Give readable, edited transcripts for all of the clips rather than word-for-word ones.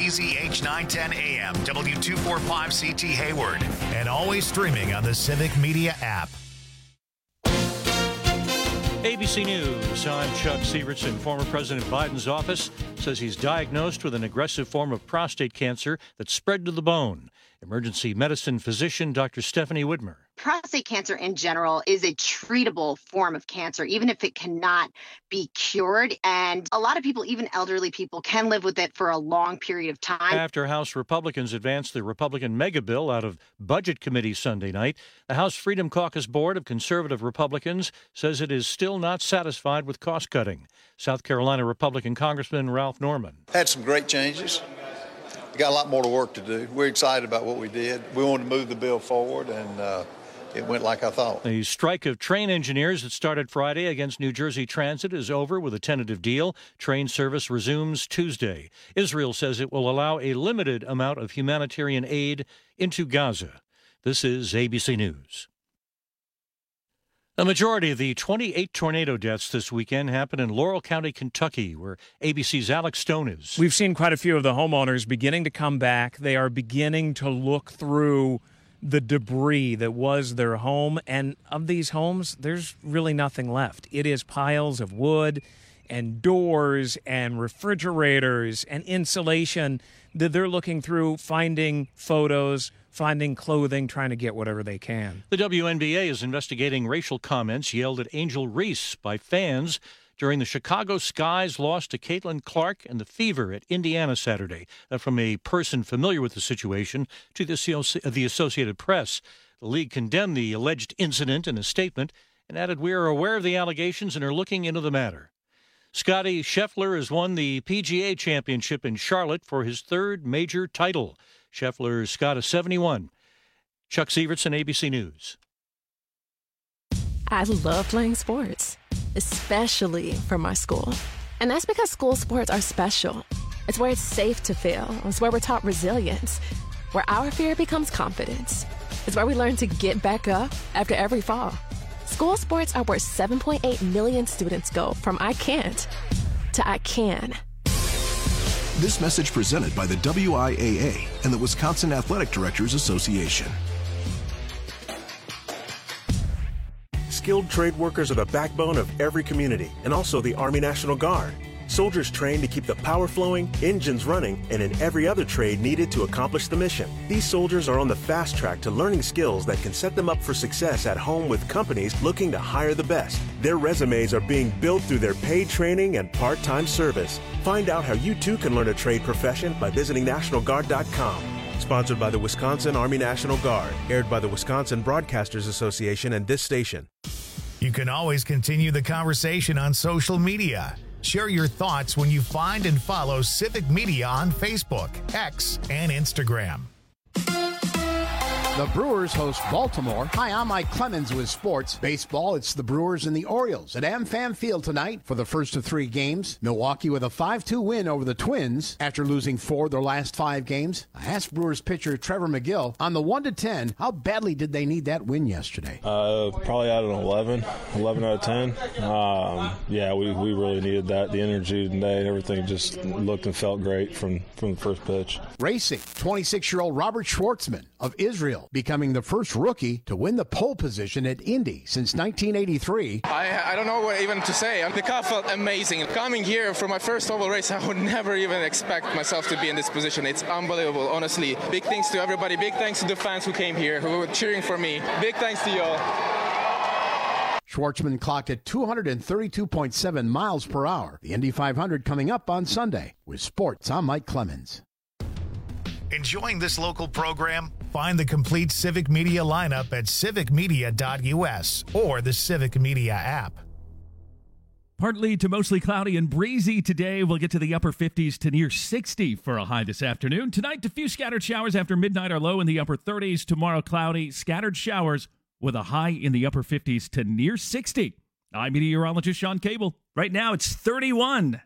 WZH 910 AM, W245CT Hayward, and always streaming on the Civic Media app. ABC News, I'm Chuck Severson. Former President Biden's office says he's diagnosed with an aggressive form of prostate cancer that spread to the bone. Emergency medicine physician Dr. Stephanie Widmer. Prostate cancer in general is a treatable form of cancer, even if it cannot be cured. And a lot of people, even elderly people, can live with it for a long period of time. After House Republicans advanced the Republican mega bill out of Budget Committee Sunday night, the House Freedom Caucus Board of Conservative Republicans says it is still not satisfied with cost cutting. South Carolina Republican Congressman Ralph Norman. Had some great changes. We got a lot more work to do. We're excited about what we did. We wanted to move the bill forward, and it went like I thought. The strike of train engineers that started Friday against New Jersey Transit is over with a tentative deal. Train service resumes Tuesday. Israel says it will allow a limited amount of humanitarian aid into Gaza. This is ABC News. The majority of the 28 tornado deaths this weekend happened in Laurel County, Kentucky, where ABC's Alex Stone is. We've seen quite a few of the homeowners beginning to come back. They are beginning to look through the debris that was their home. And of these homes, there's really nothing left. It is piles of wood and doors and refrigerators and insulation that they're looking through, finding photos, finding clothing, trying to get whatever they can. The WNBA is investigating racial comments yelled at Angel Reese by fans during the Chicago Sky's loss to Caitlin Clark and the Fever at Indiana Saturday. From a person familiar with the situation to the Associated Press. The league condemned the alleged incident in a statement and added, "We are aware of the allegations and are looking into the matter." Scottie Scheffler has won the PGA Championship in Charlotte for his third major title. Scheffler's got a 71. Chuck Severson, ABC News. I love playing sports, especially for my school. And that's because school sports are special. It's where it's safe to fail. It's where we're taught resilience, where our fear becomes confidence. It's where we learn to get back up after every fall. School sports are where 7.8 million students go from I can't to I can. This message presented by the WIAA and the Wisconsin Athletic Directors Association. Skilled trade workers are the backbone of every community, and also the Army National Guard. Soldiers trained to keep the power flowing, engines running, and in every other trade needed to accomplish the mission. These soldiers are on the fast track to learning skills that can set them up for success at home with companies looking to hire the best. Their resumes are being built through their paid training and part-time service. Find out how you too can learn a trade profession by visiting NationalGuard.com. Sponsored by the Wisconsin Army National Guard. Aired by the Wisconsin Broadcasters Association and this station. You can always continue the conversation on social media. Share your thoughts when you find and follow Civic Media on Facebook, X, and Instagram. The Brewers host Baltimore. Hi, I'm Mike Clemens with sports. Baseball, it's the Brewers and the Orioles at AmFam Field tonight for the first of 3 games. Milwaukee with a 5-2 win over the Twins after losing 4 of their last 5 games. I asked Brewers pitcher Trevor McGill on the 1-10, how badly did they need that win yesterday? Probably out of an 11 out of 10. Yeah, we really needed that. The energy today and everything just looked and felt great from the first pitch. Racing, 26-year-old Robert Schwartzman of Israel, becoming the first rookie to win the pole position at Indy since 1983. I don't know what even to say. The car felt amazing. Coming here for my first oval race, I would never even expect myself to be in this position. It's unbelievable, honestly. Big thanks to everybody. Big thanks to the fans who came here, who were cheering for me. Big thanks to you all. Schwartzman clocked at 232.7 miles per hour. The Indy 500 coming up on Sunday. With sports, I'm Mike Clemens. Enjoying this local program? Find the complete Civic Media lineup at civicmedia.us or the Civic Media app. Partly to mostly cloudy and breezy today. We'll get to the upper 50s to near 60 for a high this afternoon. Tonight, a few scattered showers after midnight are low in the upper 30s. Tomorrow, cloudy, scattered showers with a high in the upper 50s to near 60. I'm meteorologist Sean Cable. Right now, it's 31.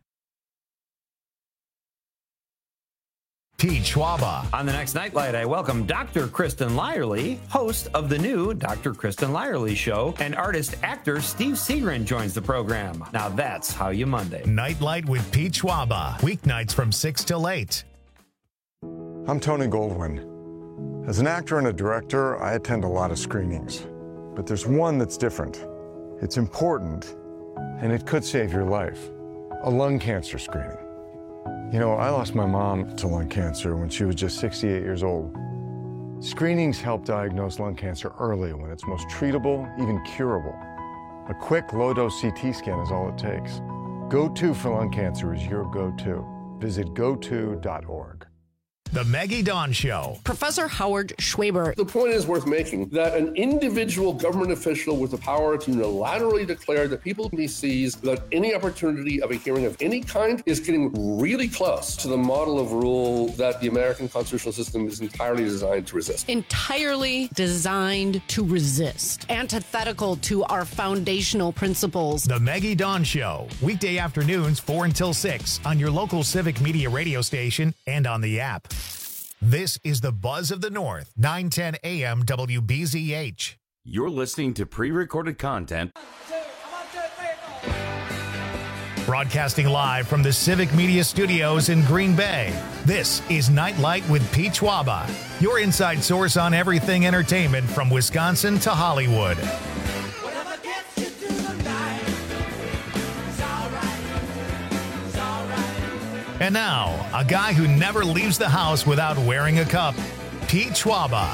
Pete Schwaba. On the next Nightlight, I welcome Dr. Kristen Lyerly, host of the new Dr. Kristen Lyerly Show, and artist-actor Steve Seagrin joins the program. Now that's how you Monday. Nightlight with Pete Schwaba. Weeknights from 6 till 8. I'm Tony Goldwyn. As an actor and a director, I attend a lot of screenings. But there's one that's different. It's important, and it could save your life. A lung cancer screening. You know, I lost my mom to lung cancer when she was just 68 years old. Screenings help diagnose lung cancer early when it's most treatable, even curable. A quick, low-dose CT scan is all it takes. Go-To for lung cancer is your go-to. Visit goto.org. The Maggie Dawn Show. Professor Howard Schwaber. The point is worth making that an individual government official with the power to unilaterally declare that people he sees without any opportunity of a hearing of any kind is getting really close to the model of rule that the American constitutional system is entirely designed to resist. Entirely designed to resist. Antithetical to our foundational principles. The Maggie Dawn Show. Weekday afternoons 4 until 6 on your local Civic Media radio station and on the app. This is the Buzz of the North, 910 AM WBZH. You're listening to pre-recorded content. Broadcasting live from the Civic Media Studios in Green Bay, this is Nightlight with Pete Schwaba, your inside source on everything entertainment from Wisconsin to Hollywood. And now, a guy who never leaves the house without wearing a cup, Pete Schwaba.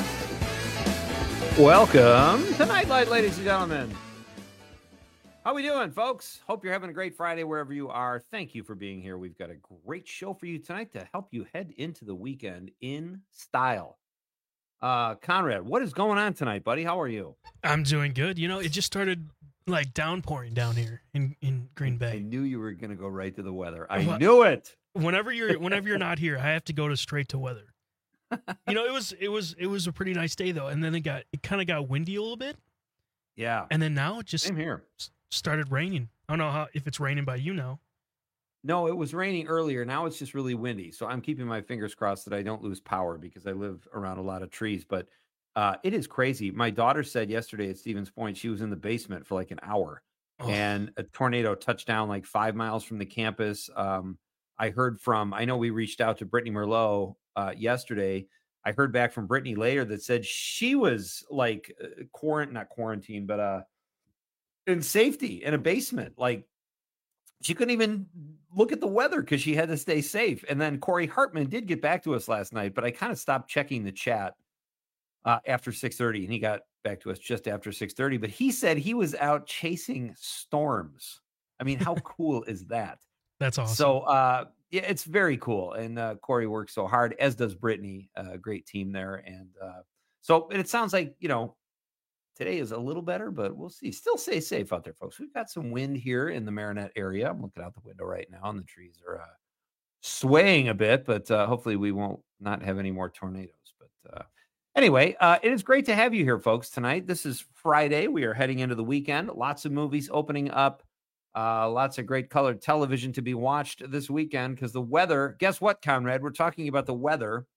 Welcome to Nightlight, ladies and gentlemen. How we doing, folks? Hope you're having a great Friday wherever you are. Thank you for being here. We've got a great show for you tonight to help you head into the weekend in style. Conrad, what is going on tonight, buddy? How are you? I'm doing good. You know, it just started like downpouring down here in Green Bay. I knew you were going to go right to the weather. I knew it. Whenever you're not here, I have to go straight to weather. You know, it was a pretty nice day though, and then it kind of got windy a little bit. Yeah. And then now it just Same here. Started raining. I don't know if it's raining by you now. No, it was raining earlier. Now it's just really windy. So I'm keeping my fingers crossed that I don't lose power because I live around a lot of trees, but it is crazy. My daughter said yesterday at Stevens Point, she was in the basement for like an hour and a tornado touched down like 5 miles from the campus. I know we reached out to Brittany Merlot yesterday. I heard back from Brittany later that said she was like not quarantined, but in safety in a basement. Like she couldn't even look at the weather because she had to stay safe. And then Corey Hartman did get back to us last night, but I kind of stopped checking the chat after 6:30, and he got back to us just after 6:30. But he said he was out chasing storms. I mean, how cool is that? That's awesome. So, yeah, it's very cool. And Corey works so hard, as does Brittany. Great team there. And so it sounds like, you know, today is a little better, but we'll see. Still stay safe out there, folks. We've got some wind here in the Marinette area. I'm looking out the window right now, and the trees are swaying a bit, but hopefully we won't not have any more tornadoes. But anyway, it is great to have you here, folks, tonight. This is Friday. We are heading into the weekend. Lots of movies opening up. Lots of great colored television to be watched this weekend because the weather, guess what, Conrad? We're talking about the weather.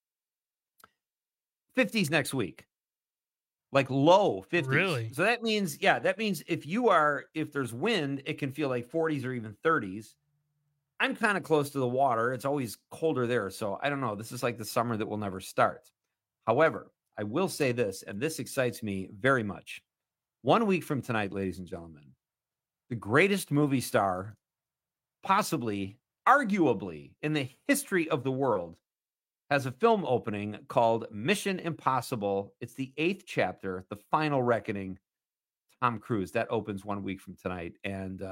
50s next week. Like low 50s. Really? So that means if there's wind, it can feel like 40s or even 30s. I'm kind of close to the water. It's always colder there. So I don't know. This is like the summer that will never start. However, I will say this, and this excites me very much. 1 week from tonight, ladies and gentlemen, the greatest movie star, possibly, arguably, in the history of the world, has a film opening called Mission Impossible. It's the 8th chapter, The Final Reckoning. Tom Cruise. That opens 1 week from tonight. And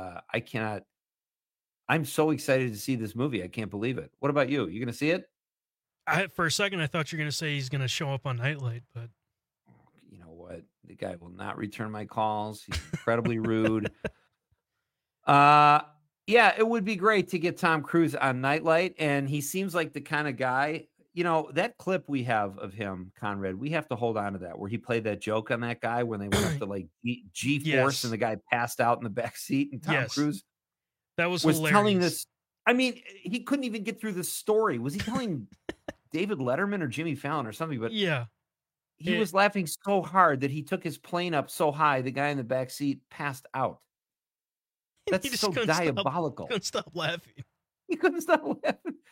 I'm so excited to see this movie. I can't believe it. What about you? You going to see it? For a second, I thought you were going to say he's going to show up on Nightlight, but you know what? The guy will not return my calls. He's incredibly rude. Yeah, it would be great to get Tom Cruise on Nightlight. And he seems like the kind of guy, you know, that clip we have of him, Conrad, we have to hold on to that, where he played that joke on that guy when they went up to like G-Force and the guy passed out in the back seat, and Tom Cruise that was telling this. I mean, he couldn't even get through the story. Was he telling David Letterman or Jimmy Fallon or something? But yeah, he was laughing so hard that he took his plane up so high, the guy in the back seat passed out. That's so diabolical. Couldn't stop laughing. He couldn't stop laughing.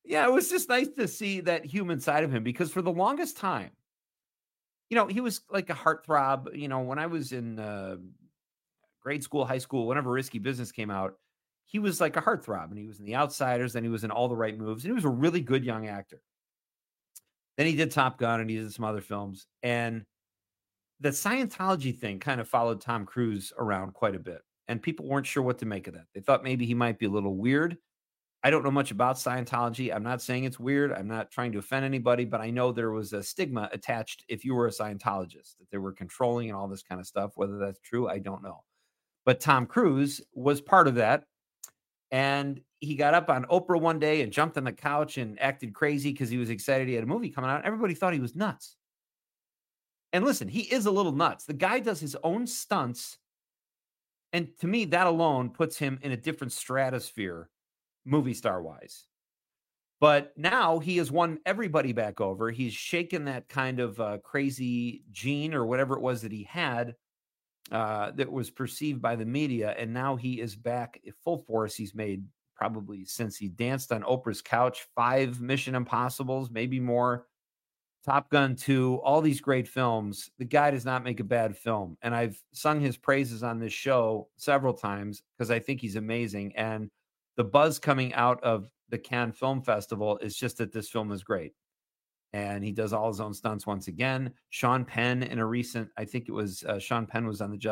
Yeah, it was just nice to see that human side of him because for the longest time, he was like a heartthrob. When I was in grade school, high school, whenever Risky Business came out, he was like a heartthrob, and he was in The Outsiders, then he was in All the Right Moves, and he was a really good young actor. Then he did Top Gun, and he did some other films, and the Scientology thing kind of followed Tom Cruise around quite a bit, and people weren't sure what to make of that. They thought maybe he might be a little weird. I don't know much about Scientology. I'm not saying it's weird. I'm not trying to offend anybody, but I know there was a stigma attached if you were a Scientologist, that they were controlling and all this kind of stuff. Whether that's true, I don't know. But Tom Cruise was part of that. And he got up on Oprah one day and jumped on the couch and acted crazy because he was excited he had a movie coming out. Everybody thought he was nuts. And listen, he is a little nuts. The guy does his own stunts. And to me, that alone puts him in a different stratosphere movie star wise. But now he has won everybody back over. He's shaken that kind of crazy gene or whatever it was that he had that was perceived by the media. And now he is back in full force. He's made probably since he danced on Oprah's couch, 5 Mission Impossibles, maybe more. Top Gun 2, all these great films. The guy does not make a bad film. And I've sung his praises on this show several times because I think he's amazing. And the buzz coming out of the Cannes Film Festival is just that this film is great. And he does all his own stunts once again. Sean Penn in a recent, I think it was Sean Penn was on the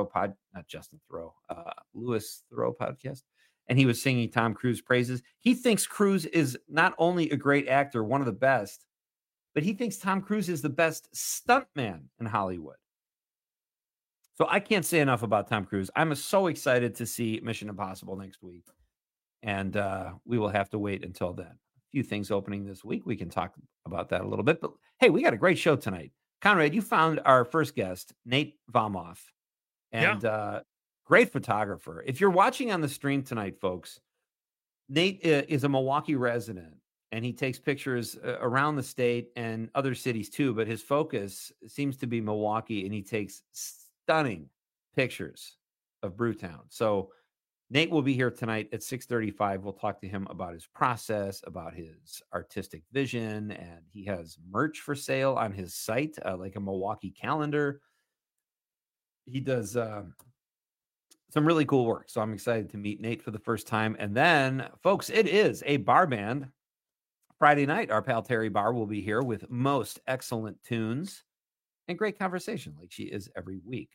Louis Theroux podcast. And he was singing Tom Cruise praises. He thinks Cruise is not only a great actor, one of the best, but he thinks Tom Cruise is the best stuntman in Hollywood. So I can't say enough about Tom Cruise. I'm so excited to see Mission Impossible next week. And we will have to wait until then. A few things opening this week. We can talk about that a little bit. But hey, we got a great show tonight. Conrad, you found our first guest, Nate Vomoff, and great photographer. If you're watching on the stream tonight, folks, Nate is a Milwaukee resident, and he takes pictures around the state and other cities too. But his focus seems to be Milwaukee, and he takes stunning pictures of Brewtown. So Nate will be here tonight at 6:35. We'll talk to him about his process, about his artistic vision, and he has merch for sale on his site, like a Milwaukee calendar. He does some really cool work, so I'm excited to meet Nate for the first time. And then, folks, it is a bar band. Friday night, our pal Terry Barr will be here with most excellent tunes and great conversation, like she is every week.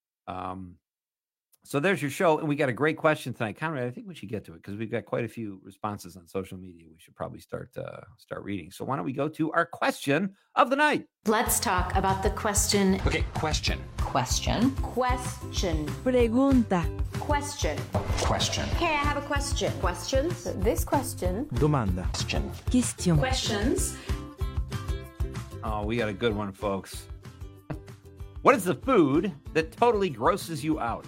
So there's your show, and we got a great question tonight. Conrad, I think we should get to it because we've got quite a few responses on social media. We should probably start reading. So why don't we go to our question of the night? Let's talk about the question. Okay, question. Question. Pregunta. Question. Okay, I have a question. Questions. This question. Domanda. Question. Questions. Oh, we got a good one, folks. What is the food that totally grosses you out?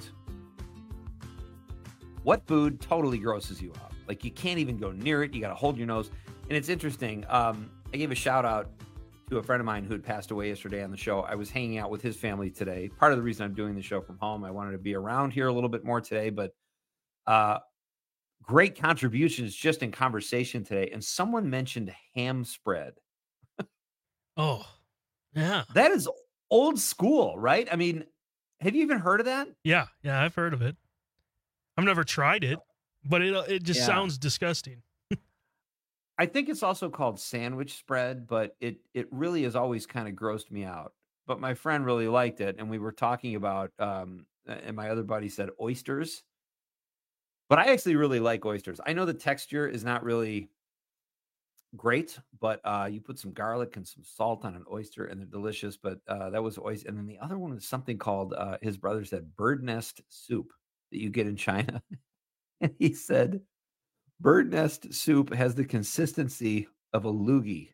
What food totally grosses you out? Like you can't even go near it. You got to hold your nose. And it's interesting. I gave a shout out to a friend of mine who had passed away yesterday on the show. I was hanging out with his family today. Part of the reason I'm doing the show from home, I wanted to be around here a little bit more today, but great contributions just in conversation today. And someone mentioned ham spread. Oh, yeah. That is old school, right? I mean, have you even heard of that? Yeah, I've heard of it. I've never tried it, but it just sounds disgusting. I think it's also called sandwich spread, but it really has always kind of grossed me out. But my friend really liked it, and we were talking about, and my other buddy said oysters. But I actually really like oysters. I know the texture is not really great, but you put some garlic and some salt on an oyster, and they're delicious. But that was oyster. And then the other one was something called, his brother said, bird nest soup that you get in China. And he said, bird nest soup has the consistency of a loogie,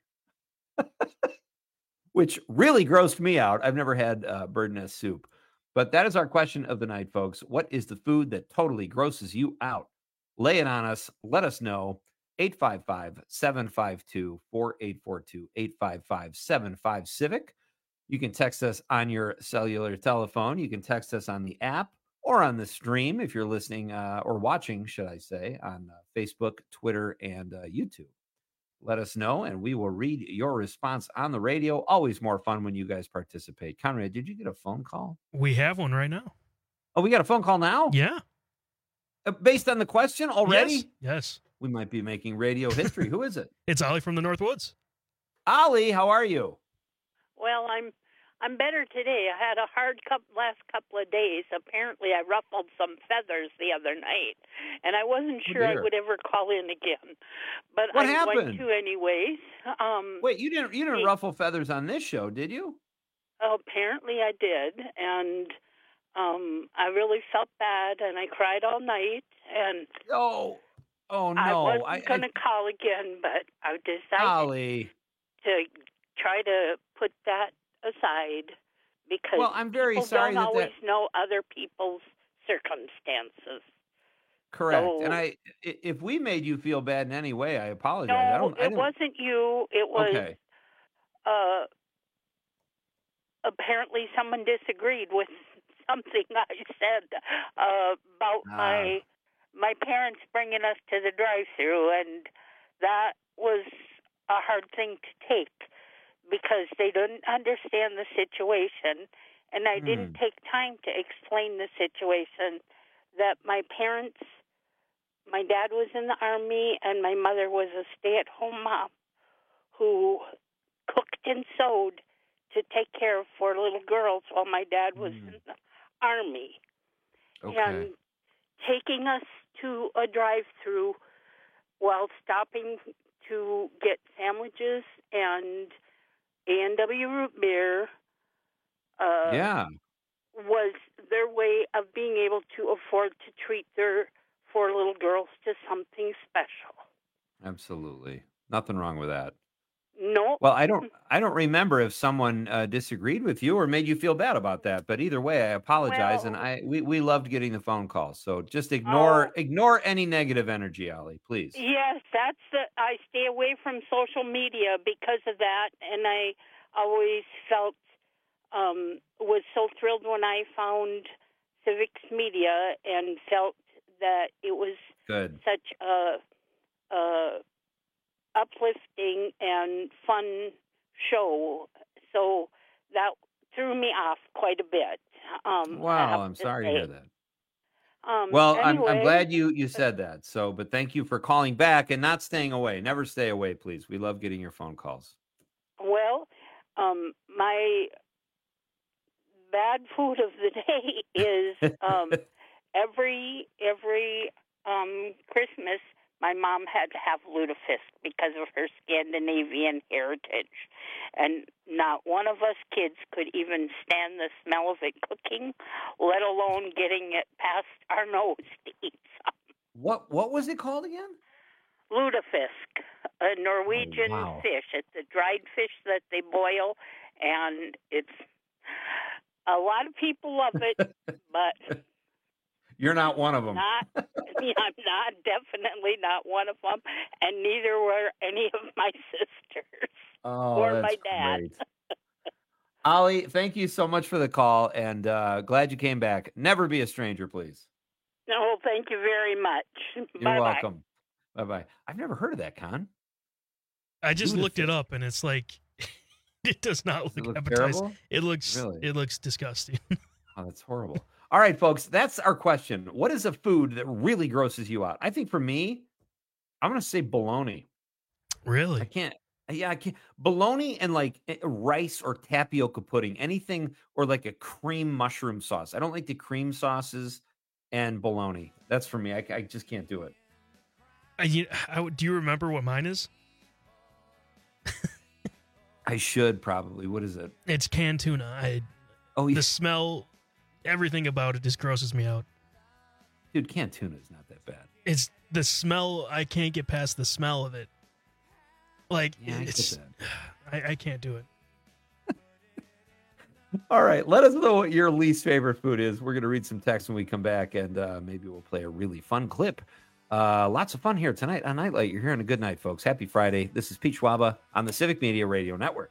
which really grossed me out. I've never had bird nest soup. But that is our question of the night, folks. What is the food that totally grosses you out? Lay it on us. Let us know. 855-752-4842, 855-75-CIVIC. You can text us on your cellular telephone. You can text us on the app or on the stream if you're listening or watching, should I say, on Facebook, Twitter, and YouTube. let us know, and we will read your response on the radio. Always more fun when you guys participate. Conrad, did you get a phone call? We have one right now. Oh, we got a phone call now? Yeah. Based on the question already? Yes. We might be making radio history. Who is it? It's Ollie from the Northwoods. Ollie, how are you? Well, I'm better today. I had a hard last couple of days. Apparently, I ruffled some feathers the other night, and I wasn't sure I would ever call in again. But What I happened? went to anyways. Wait, you didn't ruffle feathers on this show, did you? Apparently, I did, and I really felt bad, and I cried all night. And oh no! I wasn't going to call again, but I decided Ollie. to try to put that aside because I'm very people sorry don't that always know other people's circumstances. Correct. So, And if we made you feel bad in any way, I apologize. no, it wasn't you. It was Okay. Apparently someone disagreed with something I said about my parents bringing us to the drive-thru, and that was a hard thing to take because they didn't understand the situation, and I didn't take time to explain the situation that my parents, my dad was in the Army, and my mother was a stay-at-home mom who cooked and sewed to take care of 4 little girls while my dad was in the Army. Okay. And taking us to a drive-thru while stopping to get sandwiches and A&W root beer was their way of being able to afford to treat their 4 little girls to something special. Absolutely. Nothing wrong with that. No. Well, I don't remember if someone disagreed with you or made you feel bad about that. But either way, I apologize, and we loved getting the phone call. So just ignore any negative energy, Ollie, please. Yes, I stay away from social media because of that, and I always felt was so thrilled when I found Civics Media and felt that it was Good. such a uplifting and fun show. So that threw me off quite a bit. Wow, I'm sorry to hear that. Anyway, I'm glad you said that. So, but thank you for calling back and not staying away. Never stay away, please. We love getting your phone calls. Well, my bad food of the day is every Christmas my mom had to have lutefisk because of her Scandinavian heritage. And not one of us kids could even stand the smell of it cooking, let alone getting it past our nose to eat something. What was it called again? Lutefisk, a Norwegian wow. fish. It's a dried fish that they boil, and it's a lot of people love it, but you're not one of them. I'm definitely not one of them, and neither were any of my sisters or my dad. Great. Ollie, thank you so much for the call, and glad you came back. Never be a stranger, please. No, thank you very much. You're welcome. Bye-bye. I've never heard of that, Con. I just looked it up, and it's like it does not look appetizing. It looks disgusting. Oh, that's horrible. All right, folks, that's our question. What is a food that really grosses you out? I think for me, I'm going to say bologna. Really? I can't. Bologna and like rice or tapioca pudding, anything, or like a cream mushroom sauce. I don't like the cream sauces and bologna. That's for me. I just can't do it. Do you remember what mine is? I should probably. What is it? It's canned tuna. The smell, everything about it just grosses me out. Dude, canned tuna is not that bad. It's the smell. I can't get past the smell of it. Like, I can't do it. All right, let us know what your least favorite food is. We're going to read some text when we come back, and maybe we'll play a really fun clip. Lots of fun here tonight on Nightlight. You're hearing a good night, folks. Happy Friday. This is Pete Schwaba on the Civic Media Radio Network.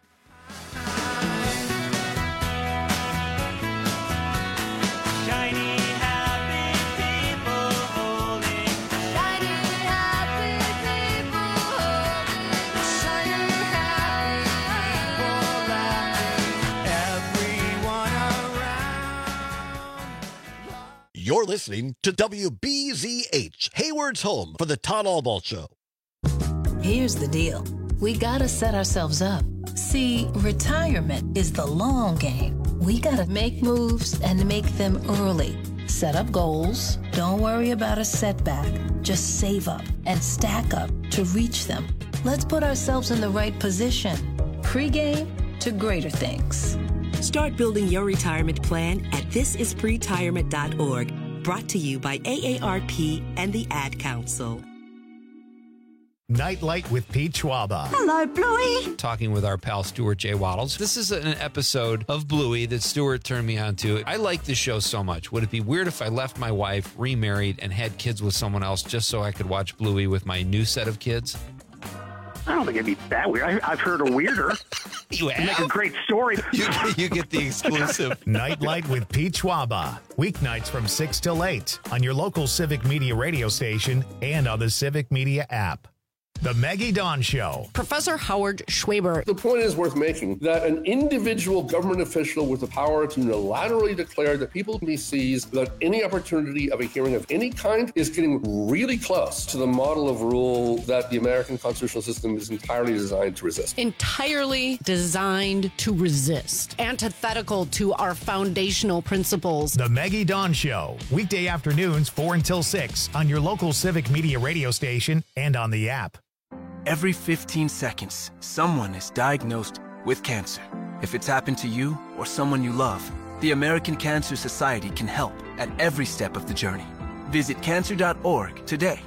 You're listening to WBZH, Hayward's home for the Todd Albaugh Show. Here's the deal. We gotta set ourselves up. See, retirement is the long game. We gotta make moves and make them early. Set up goals. Don't worry about a setback. Just save up and stack up to reach them. Let's put ourselves in the right position. Pre-game to greater things. Start building your retirement plan at thisispretirement.org. Brought to you by AARP and the Ad Council. Nightlight with Pete Schwaba. Hello, Bluey. Talking with our pal Stuart J. Waddles. This is an episode of Bluey that Stuart turned me on to. I like this show so much. Would it be weird if I left my wife, remarried, and had kids with someone else just so I could watch Bluey with my new set of kids? I don't think it'd be that weird. I've heard a weirder. You have? Make a great story. You get the exclusive. Nightlight with Pete Schwaba. Weeknights from 6 till 8 on your local Civic Media radio station and on the Civic Media app. The Maggie Dawn Show. Professor Howard Schwaber. The point is worth making that an individual government official with the power to unilaterally declare that people he sees without any opportunity of a hearing of any kind is getting really close to the model of rule that the American constitutional system is entirely designed to resist. Entirely designed to resist. Antithetical to our foundational principles. The Maggie Dawn Show. Weekday afternoons 4 until 6 on your local Civic Media radio station and on the app. Every 15 seconds, someone is diagnosed with cancer. If it's happened to you or someone you love, the American Cancer Society can help at every step of the journey. Visit cancer.org today.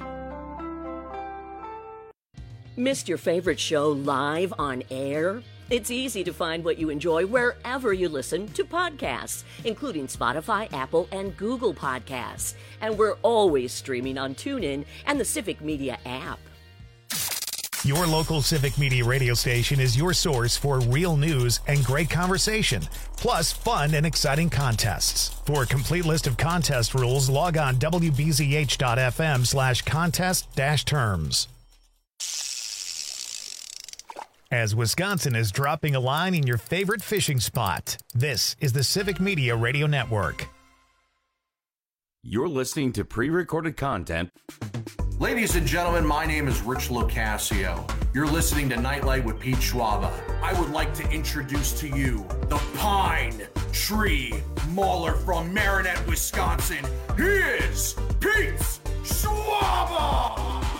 Missed your favorite show live on air? It's easy to find what you enjoy wherever you listen to podcasts, including Spotify, Apple, and Google Podcasts. And we're always streaming on TuneIn and the Civic Media app. Your local Civic Media radio station is your source for real news and great conversation, plus fun and exciting contests. For a complete list of contest rules, log on wbzh.fm/contest-terms. As Wisconsin is dropping a line in your favorite fishing spot, this is the Civic Media Radio Network. You're listening to pre-recorded content. Ladies and gentlemen, my name is Rich Locascio. You're listening to Nightlight with Pete Schwaba. I would like to introduce to you the Pine Tree Mauler from Marinette, Wisconsin. He is Pete Schwaba!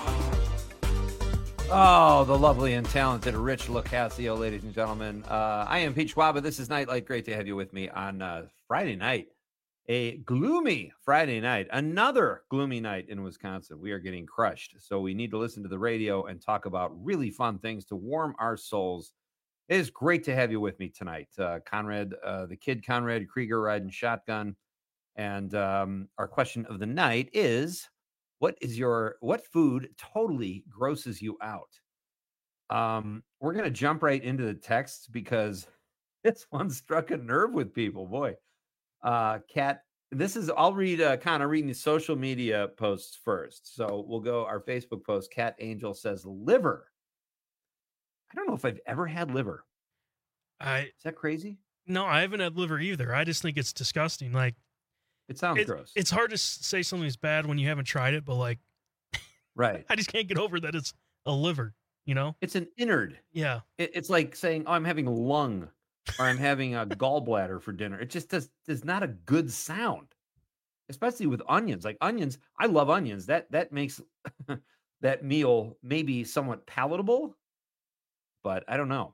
Oh, the lovely and talented Rich Locascio, ladies and gentlemen. I am Pete Schwaba. This is Nightlight. Great to have you with me on Friday night. A gloomy Friday night, another gloomy night in Wisconsin. We are getting crushed. So we need to listen to the radio and talk about really fun things to warm our souls. It is great to have you with me tonight. Conrad, the kid Conrad Krieger riding shotgun. And our question of the night is, what food totally grosses you out? We're going to jump right into the texts because this one struck a nerve with people. Boy. Kat, I'll read kind of reading the social media posts first. So we'll go our Facebook post. Cat Angel says liver. I don't know if I've ever had liver. Is that crazy? No, I haven't had liver either. I just think it's disgusting. Like, it sounds gross. It's hard to say something's bad when you haven't tried it, but like, right. I just can't get over that it's a liver, you know? It's an innard. Yeah. It's like saying, oh, I'm having lung. Or I'm having a gallbladder for dinner. It just does not a good sound, especially with onions. Like onions, I love onions. That makes that meal maybe somewhat palatable, but I don't know.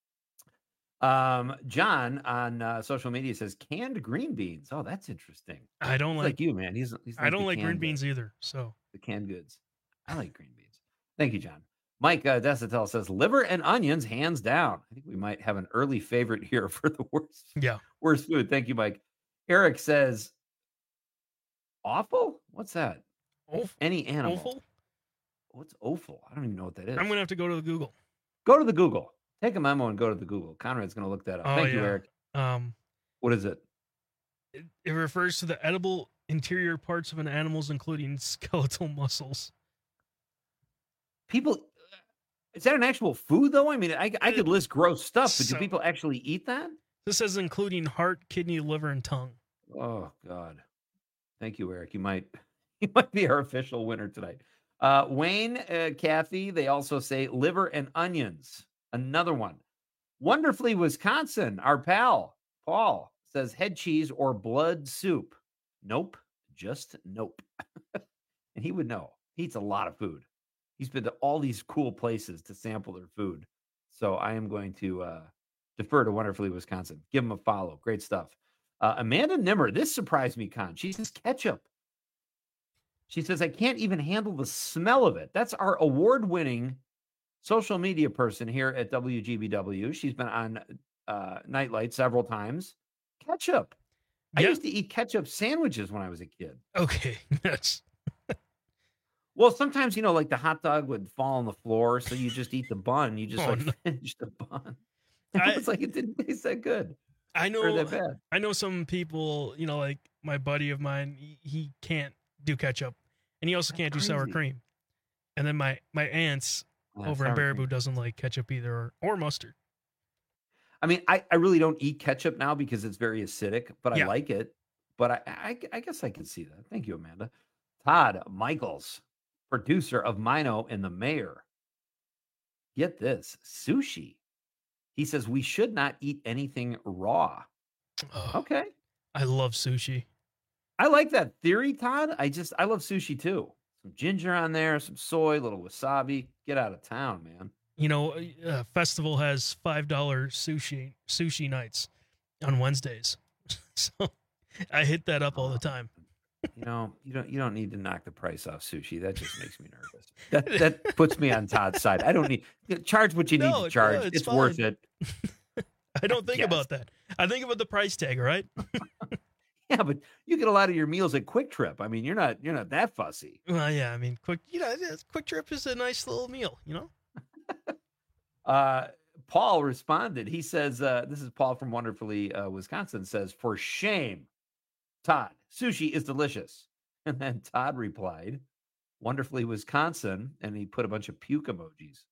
John on social media says canned green beans. Oh, that's interesting. I don't like you, man. He's I don't like green beans either. So the canned goods. I like green beans. Thank you, John. Mike Desatel says liver and onions, hands down. I think we might have an early favorite here for the worst food. Thank you, Mike. Eric says offal? What's that? Any animal. Offal? What's offal? I don't even know what that is. I'm going to have to go to the Google. Go to the Google. Take a memo and go to the Google. Conrad's going to look that up. Thank you, Eric. What is it? It refers to the edible interior parts of an animal's, including skeletal muscles. People... Is that an actual food, though? I mean, I could list gross stuff, but do people actually eat that? This says including heart, kidney, liver, and tongue. Oh, God. Thank you, Eric. You might be our official winner tonight. Wayne, Kathy, they also say liver and onions. Another one. Wonderfully, Wisconsin, our pal, Paul, says head cheese or blood soup. Nope, just nope. And he would know. He eats a lot of food. He's been to all these cool places to sample their food. So I am going to defer to Wonderfully Wisconsin. Give him a follow. Great stuff. Amanda Nimmer, this surprised me, Con. She says ketchup. She says, I can't even handle the smell of it. That's our award-winning social media person here at WGBW. She's been on Nightlight several times. Ketchup. I used to eat ketchup sandwiches when I was a kid. Okay, that's... Well, sometimes, like the hot dog would fall on the floor, so you just eat the bun. You just finish the bun. It's like it didn't taste that good. I know. Or that bad. I know some people, like my buddy of mine, he can't do ketchup, and he also can't do sour cream. And then my aunts over in Baraboo doesn't like ketchup either, or mustard. I mean, I really don't eat ketchup now because it's very acidic, but I like it. But I guess I can see that. Thank you, Amanda. Todd Michaels, producer of Mino and the Mayor. Get this, sushi. He says we should not eat anything raw. Okay. I love sushi. I like that theory, Todd. I love sushi too. Some ginger on there, some soy, a little wasabi. Get out of town, man. Festival has $5 sushi nights on Wednesdays. So I hit that up all the time. You don't need to knock the price off sushi. That just makes me nervous. That puts me on Todd's side. I don't need charge what you need to charge. It's worth it. I don't think about that. I think about the price tag, right? Yeah, but you get a lot of your meals at Quick Trip. I mean, you're not that fussy. Well, yeah. I mean, Quick Trip is a nice little meal. Paul responded. He says, "This is Paul from Wonderfully Wisconsin." Says, "For shame, Todd. Sushi is delicious." And then Todd replied, "Wonderfully Wisconsin," and he put a bunch of puke emojis.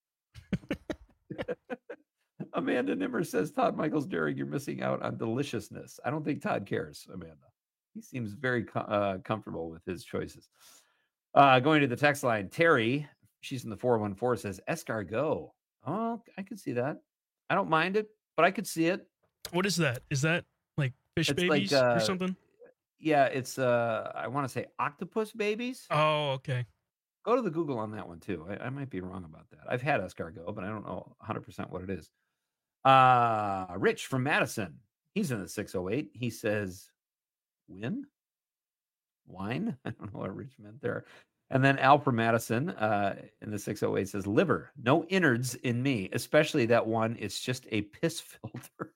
Amanda Nimmer says, "Todd Michaels Derrick, you're missing out on deliciousness." I don't think Todd cares, Amanda. He seems very comfortable with his choices. Going to the text line, Terry, she's in the 414, says, escargot. Oh, I could see that. I don't mind it, but I could see it. What is that? Is that like fish babies or something? Yeah, it's I want to say octopus babies. Oh, okay. Go to the Google on that one too. I might be wrong about that. I've had escargot, but I don't know 100% what it is. Rich from Madison. He's in the 608. He says, wine? I don't know what Rich meant there. And then Al from Madison in the 608 says, liver, no innards in me, especially that one. It's just a piss filter.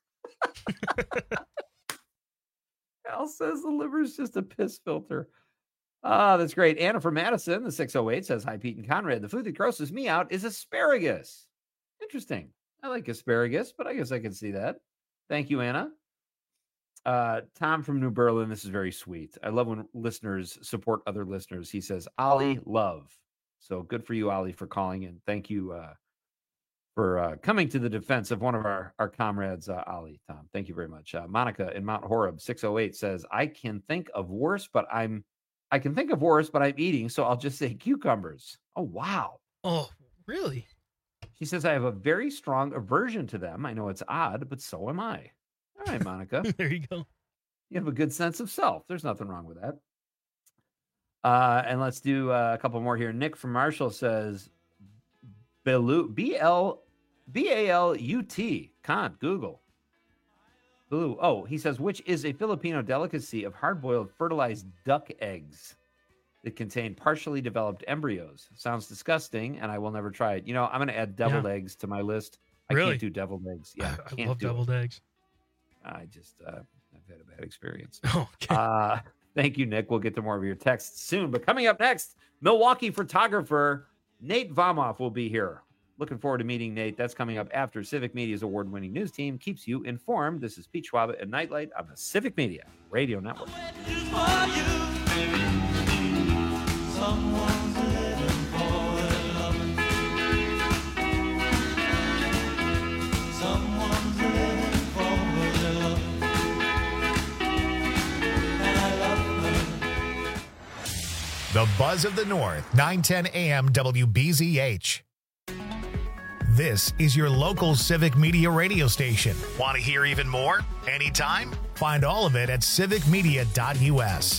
Al says the liver is just a piss filter. That's great. Anna from Madison, the 608 says, hi, Pete and Conrad. The food that grosses me out is asparagus. Interesting. I like asparagus, but I guess I can see that. Thank you, Anna. Tom from New Berlin, this is very sweet. I love when listeners support other listeners. He says, Ollie, love. So good for you, Ollie, for calling in. Thank you for coming to the defense of one of our comrades, Ollie, Tom. Thank you very much. Monica in Mount Horeb, 608 says, I can think of worse, but I'm eating, so I'll just say cucumbers. Oh, wow. Oh, really? She says, I have a very strong aversion to them. I know it's odd, but so am I. All right, Monica. There you go. You have a good sense of self. There's nothing wrong with that. And let's do a couple more here. Nick from Marshall says, B-L-B-A-L-U-T. Can't Google. Blue. Oh, he says, which is a Filipino delicacy of hard-boiled fertilized duck eggs that contain partially developed embryos. Sounds disgusting, and I will never try it. I'm going to add deviled eggs to my list. Really? I can't do deviled eggs. Yeah, I love deviled eggs. I just, I've had a bad experience. Okay. Thank you, Nick. We'll get to more of your texts soon. But coming up next, Milwaukee photographer Nate Vomoff will be here. Looking forward to meeting Nate. That's coming up after Civic Media's award-winning news team keeps you informed. This is Pete Schwab at Nightlight on the Civic Media Radio Network. The buzz of the North, 910 AM WBZH. This is your local civic media radio station. Want to hear even more? Anytime? Find all of it at civicmedia.us.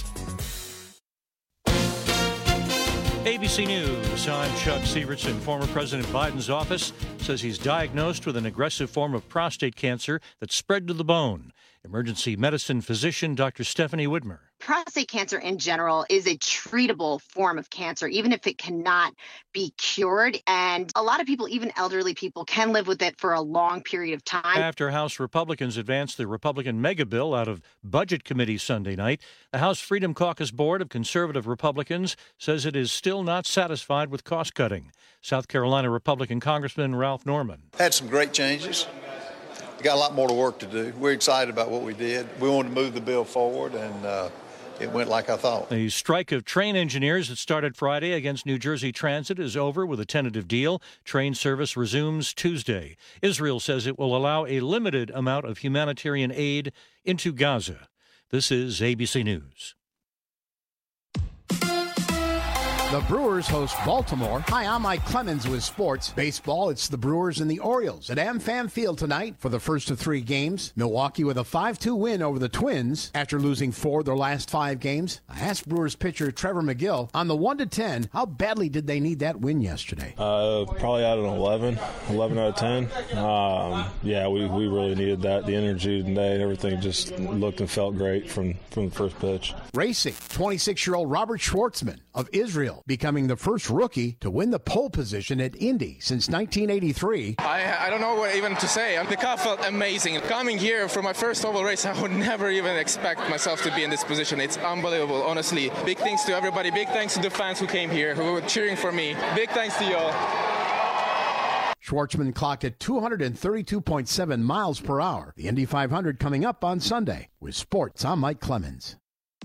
ABC News, I'm Chuck Severson. Former President Biden's office says he's diagnosed with an aggressive form of prostate cancer that spread to the bone. Emergency medicine physician Dr. Stephanie Widmer. Prostate cancer in general is a treatable form of cancer, even if it cannot be cured. And a lot of people, even elderly people, can live with it for a long period of time. After House Republicans advanced the Republican mega bill out of Budget Committee Sunday night, the House Freedom Caucus Board of Conservative Republicans says it is still not satisfied with cost cutting. South Carolina Republican Congressman Ralph Norman. Had some great changes. We got a lot more work to do. We're excited about what we did. We wanted to move the bill forward, and it went like I thought. The strike of train engineers that started Friday against New Jersey Transit is over with a tentative deal. Train service resumes Tuesday. Israel says it will allow a limited amount of humanitarian aid into Gaza. This is ABC News. The Brewers host Baltimore. Hi, I'm Mike Clemens with sports. Baseball, it's the Brewers and the Orioles at AmFam Field tonight for the first of three games. Milwaukee with a 5-2 win over the Twins after losing 4 of their last 5 games. I asked Brewers pitcher Trevor McGill on the 1-10, how badly did they need that win yesterday? Probably out of 11 out of 10. Yeah, we really needed that. The energy today and everything just looked and felt great from the first pitch. Racing, 26-year-old Robert Schwartzman of Israel, becoming the first rookie to win the pole position at Indy since 1983. I don't know what even to say. The car felt amazing. Coming here for my first oval race, I would never even expect myself to be in this position. It's unbelievable, honestly. Big thanks to everybody. Big thanks to the fans who came here, who were cheering for me. Big thanks to y'all. Schwartzman clocked at 232.7 miles per hour. The Indy 500 coming up on Sunday. With sports, I'm Mike Clemens.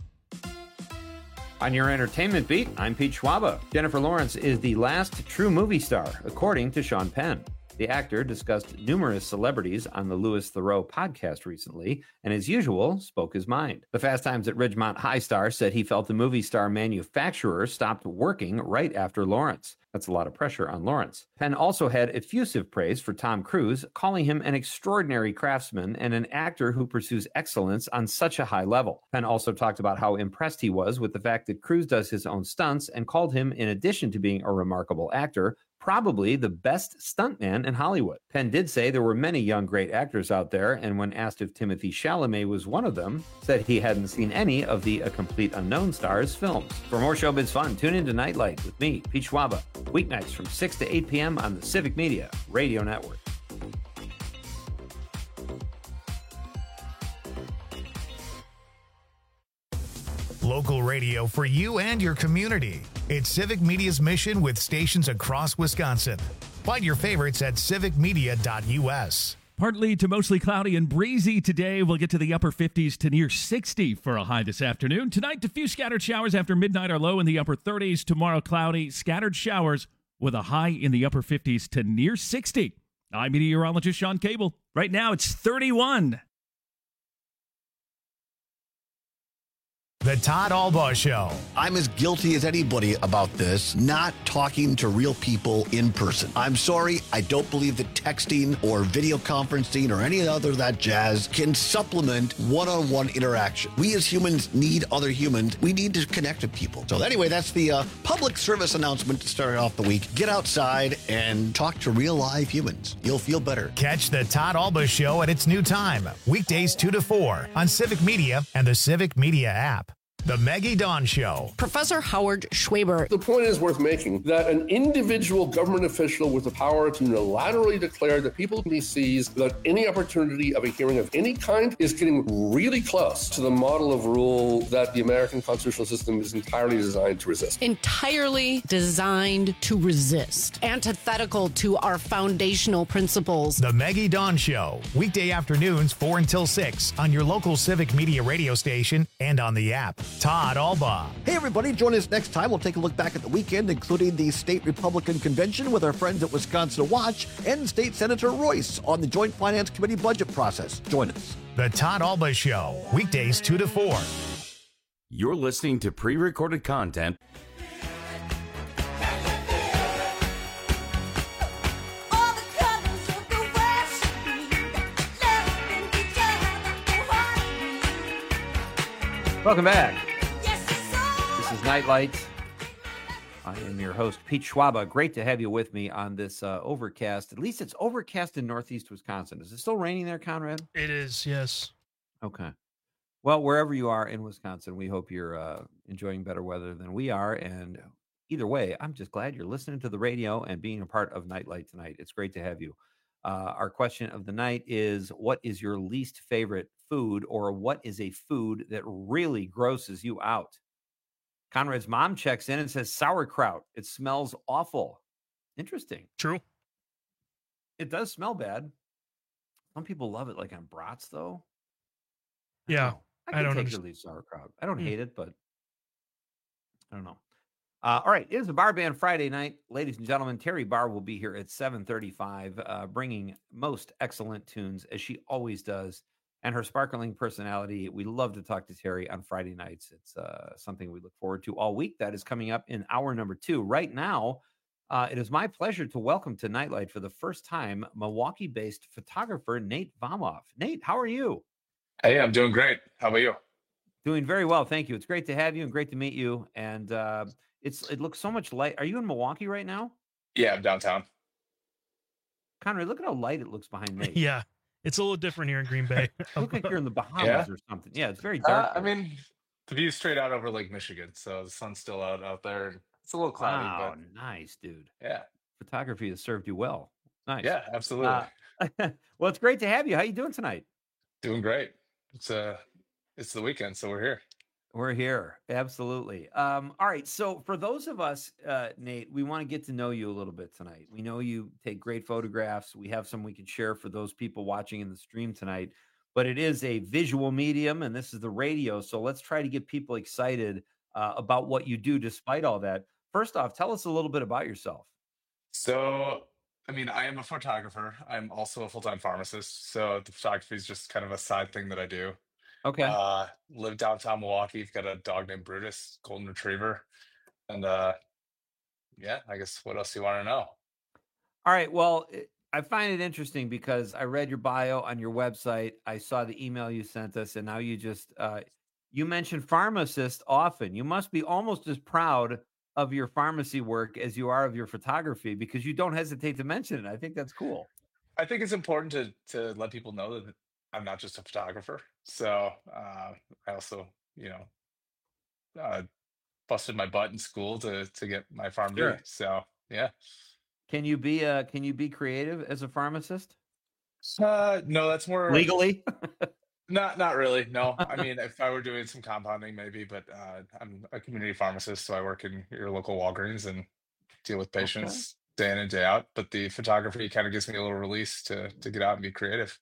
On your entertainment beat, I'm Pete Schwaba. Jennifer Lawrence is the last true movie star, according to Sean Penn. The actor discussed numerous celebrities on the Louis Theroux podcast recently, and as usual, spoke his mind. The Fast Times at Ridgemont High star said he felt the movie star manufacturer stopped working right after Lawrence. That's a lot of pressure on Lawrence. Penn also had effusive praise for Tom Cruise, calling him an extraordinary craftsman and an actor who pursues excellence on such a high level. Penn also talked about how impressed he was with the fact that Cruise does his own stunts and called him, in addition to being a remarkable actor, probably the best stuntman in Hollywood. Penn did say there were many young great actors out there, and when asked if Timothée Chalamet was one of them, said he hadn't seen any of the A Complete Unknown stars films. For more showbiz fun, tune in to Nightlight with me, Pete Schwaba, weeknights from 6 to 8 p.m. on the Civic Media Radio Network. Local radio for you and your community. It's Civic Media's mission with stations across Wisconsin. Find your favorites at civicmedia.us. Partly to mostly cloudy and breezy today. We'll get to the upper 50s to near 60 for a high this afternoon. Tonight, a few scattered showers after midnight are low in the upper 30s. Tomorrow, cloudy, scattered showers with a high in the upper 50s to near 60. I'm meteorologist Sean Cable. Right now, it's 31. The Todd Albaugh Show. I'm as guilty as anybody about this, not talking to real people in person. I'm sorry, I don't believe that texting or video conferencing or any other of that jazz can supplement one-on-one interaction. We as humans need other humans. We need to connect with people. So anyway, that's the public service announcement to start off the week. Get outside and talk to real live humans. You'll feel better. Catch the Todd Albaugh Show at its new time, weekdays 2 to 4 on Civic Media and the Civic Media app. The Maggie Dawn Show. Professor Howard Schwaber. The point is worth making that an individual government official with the power to unilaterally declare that people he sees without any opportunity of a hearing of any kind is getting really close to the model of rule that the American constitutional system is entirely designed to resist. Entirely designed to resist. Antithetical to our foundational principles. The Maggie Dawn Show. Weekday afternoons 4 until 6 on your local Civic Media radio station and on the app. Todd Albaugh. Hey, everybody, join us next time. We'll take a look back at the weekend, including the State Republican Convention with our friends at Wisconsin Watch and State Senator Royce on the Joint Finance Committee budget process. Join us. The Todd Albaugh Show, weekdays 2 to 4. You're listening to pre-recorded content Welcome back. This is Nightlight. I am your host, Pete Schwaba. Great to have you with me on this overcast. At least it's overcast in northeast Wisconsin. Is it still raining there, Conrad? It is, yes. Okay. Well, wherever you are in Wisconsin, we hope you're enjoying better weather than we are. And either way, I'm just glad you're listening to the radio and being a part of Nightlight tonight. It's great to have you. Our question of the night is, what is your least favorite food, or what is a food that really grosses you out? Conrad's mom checks in and says sauerkraut. It smells awful. Interesting. True. It does smell bad. Some people love it, like on brats, though. Yeah. I don't take sauerkraut. I don't hate it, but I don't know. All right. It is a Bar Band Friday night. Ladies and gentlemen, Terry Barr will be here at 7:35, bringing most excellent tunes, as she always does. And her sparkling personality. We love to talk to Terry on Friday nights. It's something we look forward to all week. That is coming up in hour number 2. Right now, it is my pleasure to welcome to Nightlight for the first time Milwaukee-based photographer Nate Vomoff. Nate, how are you? Hey, I'm doing great. How about you? Doing very well, thank you. It's great to have you and great to meet you. And it looks so much light. Are you in Milwaukee right now? Yeah, I'm downtown. Conrad, look at how light it looks behind Nate. Yeah. It's a little different here in Green Bay. Look like you're in the Bahamas or something. Yeah, it's very dark. I mean, the view's straight out over Lake Michigan, so the sun's still out there. It's a little cloudy. Wow, but nice, dude. Yeah. Photography has served you well. Nice. Yeah, absolutely. Well, it's great to have you. How you doing tonight? Doing great. It's the weekend, so we're here. We're here. Absolutely. All right. So for those of us, Nate, we want to get to know you a little bit tonight. We know you take great photographs. We have some we can share for those people watching in the stream tonight, but it is a visual medium and this is the radio. So let's try to get people excited about what you do despite all that. First off, tell us a little bit about yourself. So, I mean, I am a photographer. I'm also a full-time pharmacist. So the photography is just kind of a side thing that I do. Okay. Live downtown Milwaukee. I've got a dog named Brutus, golden retriever. And yeah, I guess what else do you want to know? All right. Well, I find it interesting because I read your bio on your website. I saw the email you sent us, and now you just you mentioned pharmacist often. You must be almost as proud of your pharmacy work as you are of your photography because you don't hesitate to mention it. I think that's cool. I think it's important to let people know that I'm not just a photographer. So I also, busted my butt in school to get my pharm degree. So yeah. Can you be creative as a pharmacist? No, that's more legally. Not really. No, I mean, if I were doing some compounding, maybe, but I'm a community pharmacist, so I work in your local Walgreens and deal with patients day in and day out. But the photography kind of gives me a little release to get out and be creative.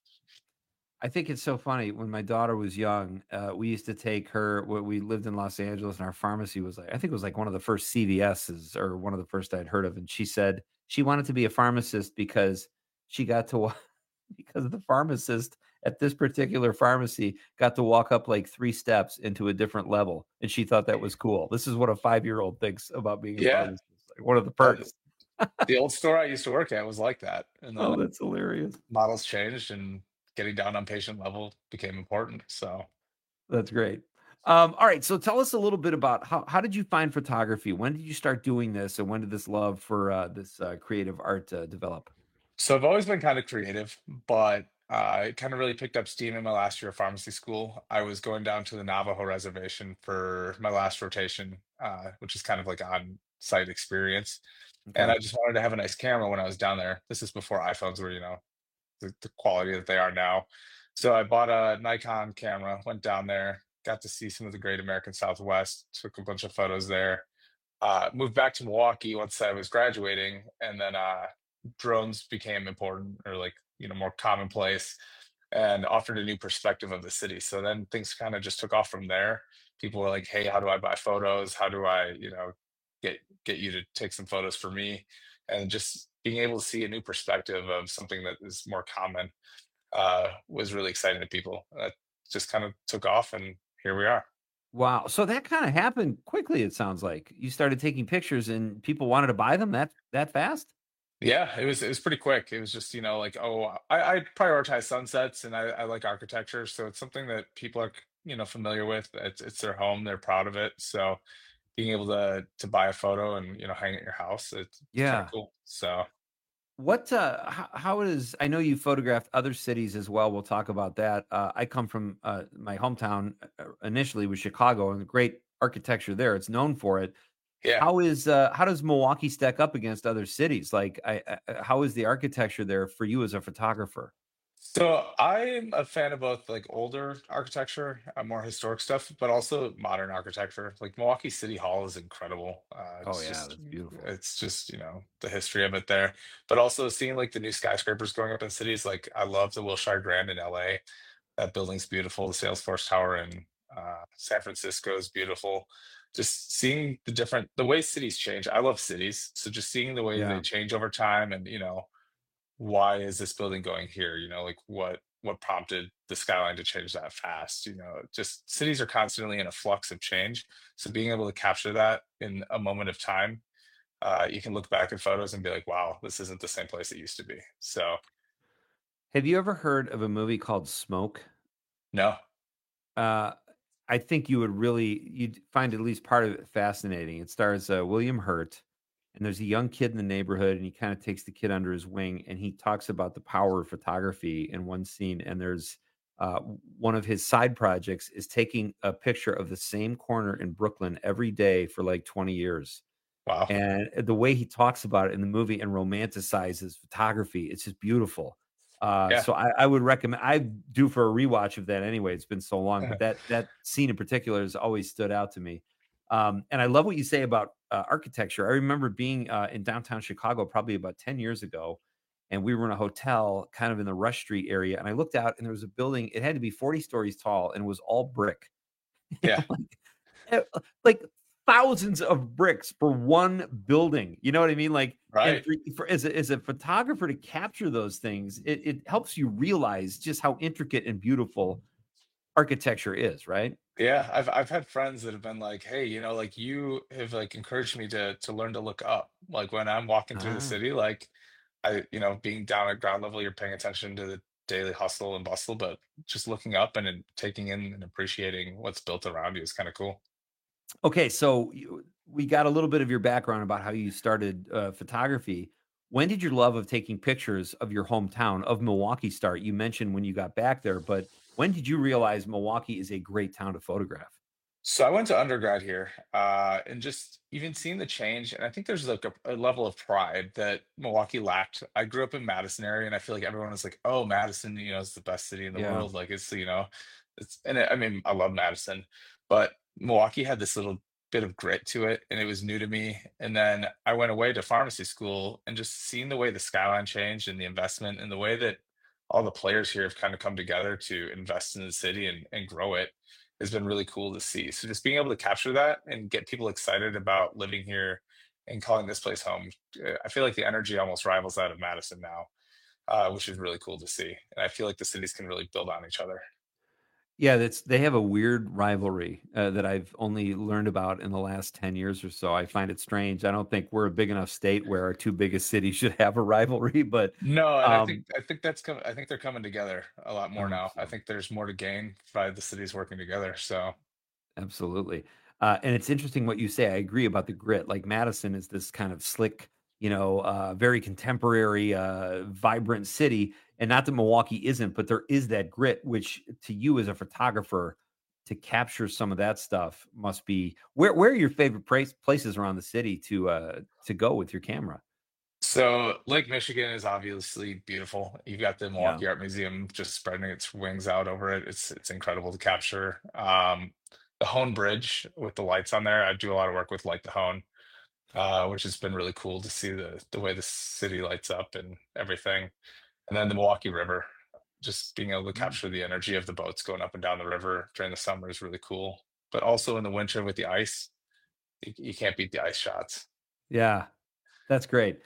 I think it's so funny. When my daughter was young, we used to take her. We lived in Los Angeles, and our pharmacy was I think it was like one of the first CVS's or one of the first I'd heard of. And she said she wanted to be a pharmacist because she got to because the pharmacist at this particular pharmacy got to walk up like 3 steps into a different level, and she thought that was cool. This is what a 5-year-old thinks about being a pharmacist. Like one of the perks. The old store I used to work at was like that. And oh, that's hilarious. Models changed, and getting down on patient level became important. So that's great. All right. So tell us a little bit about how did you find photography? When did you start doing this? And when did this love for this creative art develop? So I've always been kind of creative, but it kind of really picked up steam in my last year of pharmacy school. I was going down to the Navajo reservation for my last rotation, which is kind of like an on-site experience. Okay. And I just wanted to have a nice camera when I was down there. This is before iPhones were, the quality that they are now. So I bought a Nikon camera, went down there, got to see some of the great American Southwest, took a bunch of photos there, moved back to Milwaukee once I was graduating, and then drones became important or more commonplace and offered a new perspective of the city. So then things kind of just took off from there. People were like, hey, how do I buy photos? How do I, get you to take some photos for me? And just being able to see a new perspective of something that is more common was really exciting to people. That just kind of took off, and here we are. Wow. So that kind of happened quickly, it sounds like. You started taking pictures and people wanted to buy them that fast? Yeah, it was pretty quick. It was just, I prioritize sunsets and I like architecture. So it's something that people are familiar with. It's their home. They're proud of it. So being able to buy a photo and hang it at your house, it's kind Yeah. of cool. So What how is I know you photographed other cities as well. We'll talk about that. I come from my hometown initially was Chicago and the great architecture there. It's known for it. yeah. How does Milwaukee stack up against other cities? Like how is the architecture there for you as a photographer? So I'm a fan of both like older architecture, more historic stuff, but also modern architecture. Like Milwaukee City Hall is incredible. Oh yeah, that's beautiful. It's just, the history of it there. But also seeing like the new skyscrapers going up in cities. Like I love the Wilshire Grand in LA. That building's beautiful. The Salesforce Tower in San Francisco is beautiful. Just seeing the way cities change. I love cities. So just seeing the way they Yeah. change over time and, why is this building going here? Like what prompted the skyline to change that fast? Just cities are constantly in a flux of change. So being able to capture that in a moment of time, you can look back at photos and be like, wow, this isn't the same place it used to be. So Have you ever heard of a movie called Smoke? no. Uh, I think you'd find at least part of it fascinating. It stars William Hurt, and there's a young kid in the neighborhood, and he kind of takes the kid under his wing, and he talks about the power of photography in one scene. And there's one of his side projects is taking a picture of the same corner in Brooklyn every day for like 20 years. Wow. And the way he talks about it in the movie and romanticizes photography, it's just beautiful. Yeah. So I would recommend. I do for a rewatch of that anyway. It's been so long, but that scene in particular has always stood out to me. And I love what you say about architecture. I remember being in downtown Chicago probably about 10 years ago, and we were in a hotel kind of in the Rush Street area, and I looked out and there was a building. It had to be 40 stories tall and it was all brick. Yeah. Like thousands of bricks for one building. You know what I mean? Like, Right. and as a photographer to capture those things, it helps you realize just how intricate and beautiful architecture is, right? Yeah, I've had friends that have been like, "Hey, like you have like encouraged me to learn to look up. Like when I'm walking through the Ah. city, like being down at ground level, you're paying attention to the daily hustle and bustle, but just looking up and then taking in and appreciating what's built around you is kind of cool." Okay, so we got a little bit of your background about how you started photography. When did your love of taking pictures of your hometown of Milwaukee start? You mentioned when you got back there, but when did you realize Milwaukee is a great town to photograph? So I went to undergrad here, and just even seeing the change, and I think there's like a level of pride that Milwaukee lacked. I grew up in Madison area, and I feel like everyone is like, "Oh, Madison, is the best city in the Yeah. world." Like I mean, I love Madison, but Milwaukee had this little bit of grit to it, and it was new to me. And then I went away to pharmacy school, and just seeing the way the skyline changed and the investment and the way that all the players here have kind of come together to invest in the city and grow it has been really cool to see. So just being able to capture that and get people excited about living here and calling this place home, I feel like the energy almost rivals that of Madison now, which is really cool to see. And I feel like the cities can really build on each other. Yeah, they have a weird rivalry that I've only learned about in the last 10 years or so. I find it strange. I don't think we're a big enough state where our two biggest cities should have a rivalry, but No, and um, I think that's coming. I think they're coming together a lot more now. I think there's more to gain by the cities working together. So absolutely. And it's interesting what you say. I agree about the grit. Like Madison is this kind of slick, very contemporary, vibrant city. And not that Milwaukee isn't, but there is that grit, which to you as a photographer, to capture some of that stuff must be where are your favorite places around the city to go with your camera? So Lake Michigan is obviously beautiful. You've got the Yeah. Milwaukee Art Museum just spreading its wings out over it. It's incredible to capture. The Hone Bridge with the lights on there. I do a lot of work with Light the Hone, which has been really cool to see the way the city lights up and everything. And then the Milwaukee River, just being able to capture the energy of the boats going up and down the river during the summer is really cool. But also in the winter with the ice, you can't beat the ice shots. Yeah, that's great.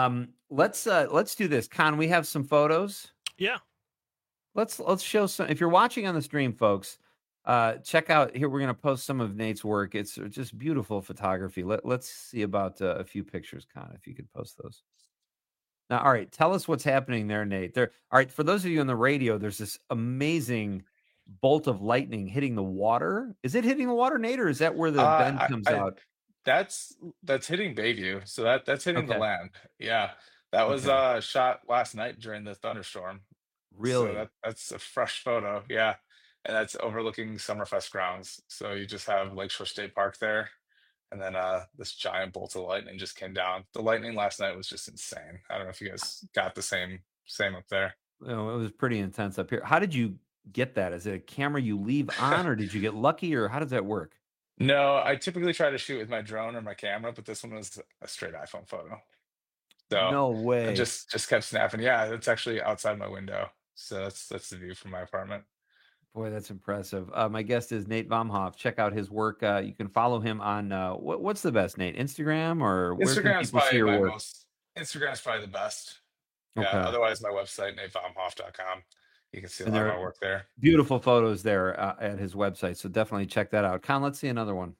Let's do this. Con, we have some photos. Yeah. Let's show some. If you're watching on the stream, folks, check out here. We're going to post some of Nate's work. It's just beautiful photography. Let's see about a few pictures, Con, if you could post those. Now, all right, tell us what's happening there, Nate. All right, for those of you on the radio, there's this amazing bolt of lightning hitting the water. Is it hitting the water, Nate, or is that where the bend comes out? That's hitting Bayview, so that's hitting the land. Yeah, that was shot last night during the thunderstorm. Really? So that's a fresh photo. Yeah, and that's overlooking Summerfest grounds. So you just have Lakeshore State Park there, and then this giant bolt of lightning just came down. The lightning last night was just insane. I don't know if you guys got the same up there. No, it was pretty intense up here. How did you get that? Is it a camera you leave on, or did you get lucky, or how does that work? No, I typically try to shoot with my drone or my camera, but this one was a straight iPhone photo. So no way. I just kept snapping. Yeah, it's actually outside my window. So that's the view from my apartment. Boy, that's impressive. My guest is Nate Vomhoff. Check out his work. You can follow him on what's the best, Nate? Instagram, or where can people see your work? Instagram's probably the best. Okay. Yeah. Otherwise, my website, natevomhoff.com. You can see a lot of my work there. Beautiful photos there at his website. So definitely check that out. Con, let's see another one.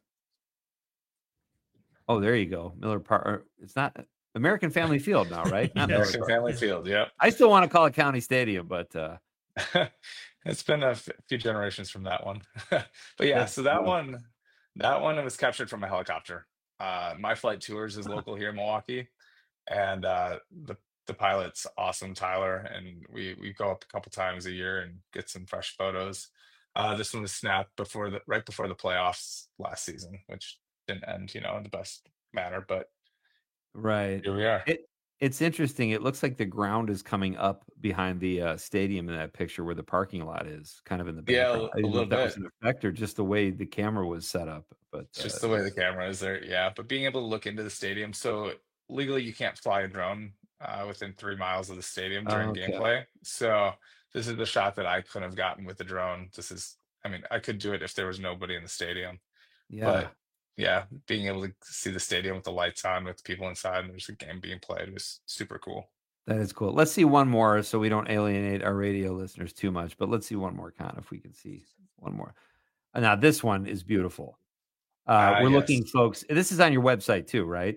Oh, there you go. Miller Park. It's not American Family Field now, right? Not American Family Field. Yeah. I still want to call it County Stadium, but it's been a few generations from that one. But yeah, so that one it was captured from a helicopter. My Flight Tours is local here in Milwaukee, and the pilot's awesome, Tyler, and we go up a couple times a year and get some fresh photos. This one was snapped right before the playoffs last season, which didn't end, in the best manner, but right here we are. It's interesting. It looks like the ground is coming up behind the stadium in that picture where the parking lot is, kind of in the background. Yeah, a little bit. That was an effect or just the way the camera was set up, but just the way the camera is there. Yeah, but being able to look into the stadium, so legally you can't fly a drone within 3 miles of the stadium during gameplay. So this is the shot that I couldn't have gotten with the drone. I could do it if there was nobody in the stadium. Yeah. But yeah, being able to see the stadium with the lights on, with people inside, and there's a game being played was super cool. That is cool. Let's see one more so we don't alienate our radio listeners too much, but let's see one more, Con, if we can see one more. Now, this one is beautiful. We're looking, folks. This is on your website too, right?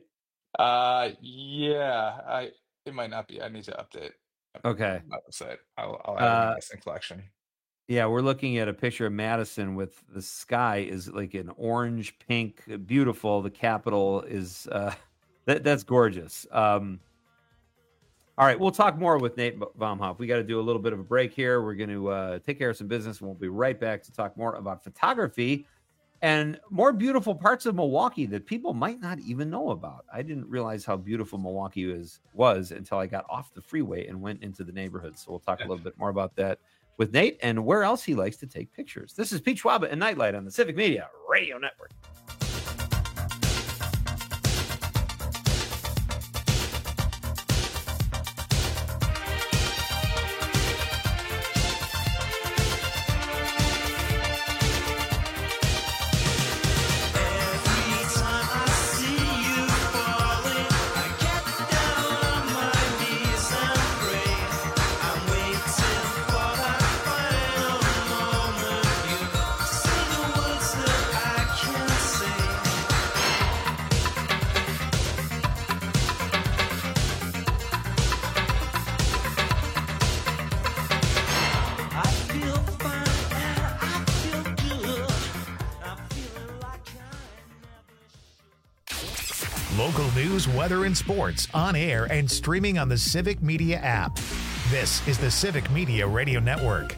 Yeah, it might not be. I need to update. Okay. My website. I'll add a Madison collection. Yeah, we're looking at a picture of Madison with the sky is like an orange, pink, beautiful. The Capitol is that's gorgeous. All right, we'll talk more with Nate Vomhoff. We got to do a little bit of a break here. We're going to take care of some business, and we'll be right back to talk more about photography and more beautiful parts of Milwaukee that people might not even know about. I didn't realize how beautiful Milwaukee was until I got off the freeway and went into the neighborhood. So we'll talk a little bit more about that with Nate and where else he likes to take pictures. This is Pete Schwaba and Nightlight on the Civic Media Radio Network. Local news, weather, and sports on air and streaming on the Civic Media app. This is the Civic Media Radio Network.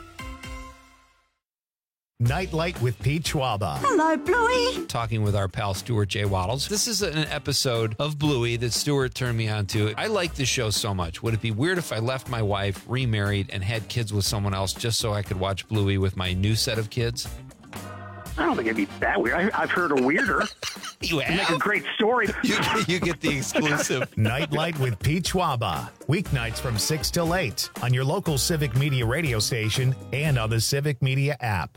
Nightlight with Pete Schwaba. Hello, Bluey. Talking with our pal Stuart J. Waddles. This is an episode of Bluey that Stuart turned me on to. I like this show so much. Would it be weird if I left my wife, remarried, and had kids with someone else just so I could watch Bluey with my new set of kids? I don't think it'd be that weird. I've heard a weirder. You have? Make a great story. You get the exclusive. Nightlight with Pete Schwaba. Weeknights from 6 till 8 on your local Civic Media radio station and on the Civic Media app.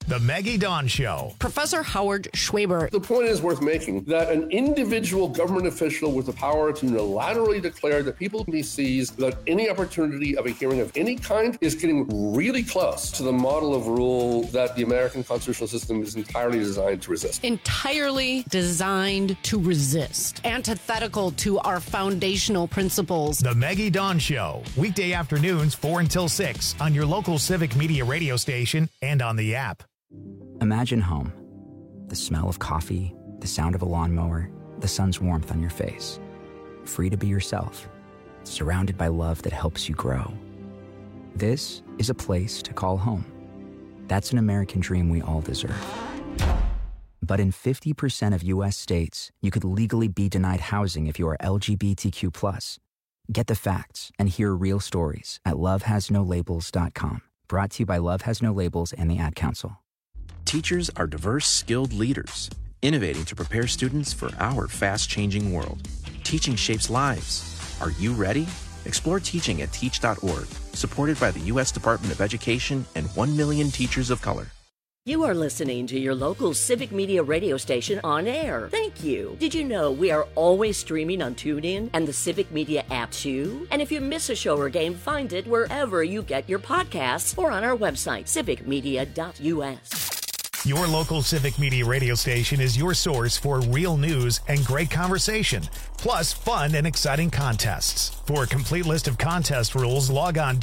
The Maggie Dawn Show. Professor Howard Schwaber. The point is worth making that an individual government official with the power to unilaterally declare that people he sees without any opportunity of a hearing of any kind is getting really close to the model of rule that the American constitutional system is entirely designed to resist. Entirely designed to resist. Antithetical to our foundational principles. The Maggie Dawn Show. Weekday afternoons 4 until 6 on your local Civic Media radio station and on the app. Imagine home. The smell of coffee, the sound of a lawnmower, the sun's warmth on your face. Free to be yourself, surrounded by love that helps you grow. This is a place to call home. That's an American dream we all deserve. But in 50% of U.S. states, you could legally be denied housing if you are LGBTQ+. Get the facts and hear real stories at lovehasnolabels.com. Brought to you by Love Has No Labels and the Ad Council. Teachers are diverse, skilled leaders, innovating to prepare students for our fast-changing world. Teaching shapes lives. Are you ready? Explore teaching at teach.org, supported by the U.S. Department of Education and 1 million teachers of color. You are listening to your local Civic Media radio station on air. Thank you. Did you know we are always streaming on TuneIn and the Civic Media app too? And if you miss a show or game, find it wherever you get your podcasts or on our website, civicmedia.us. Your local Civic Media radio station is your source for real news and great conversation, plus fun and exciting contests. For a complete list of contest rules, log on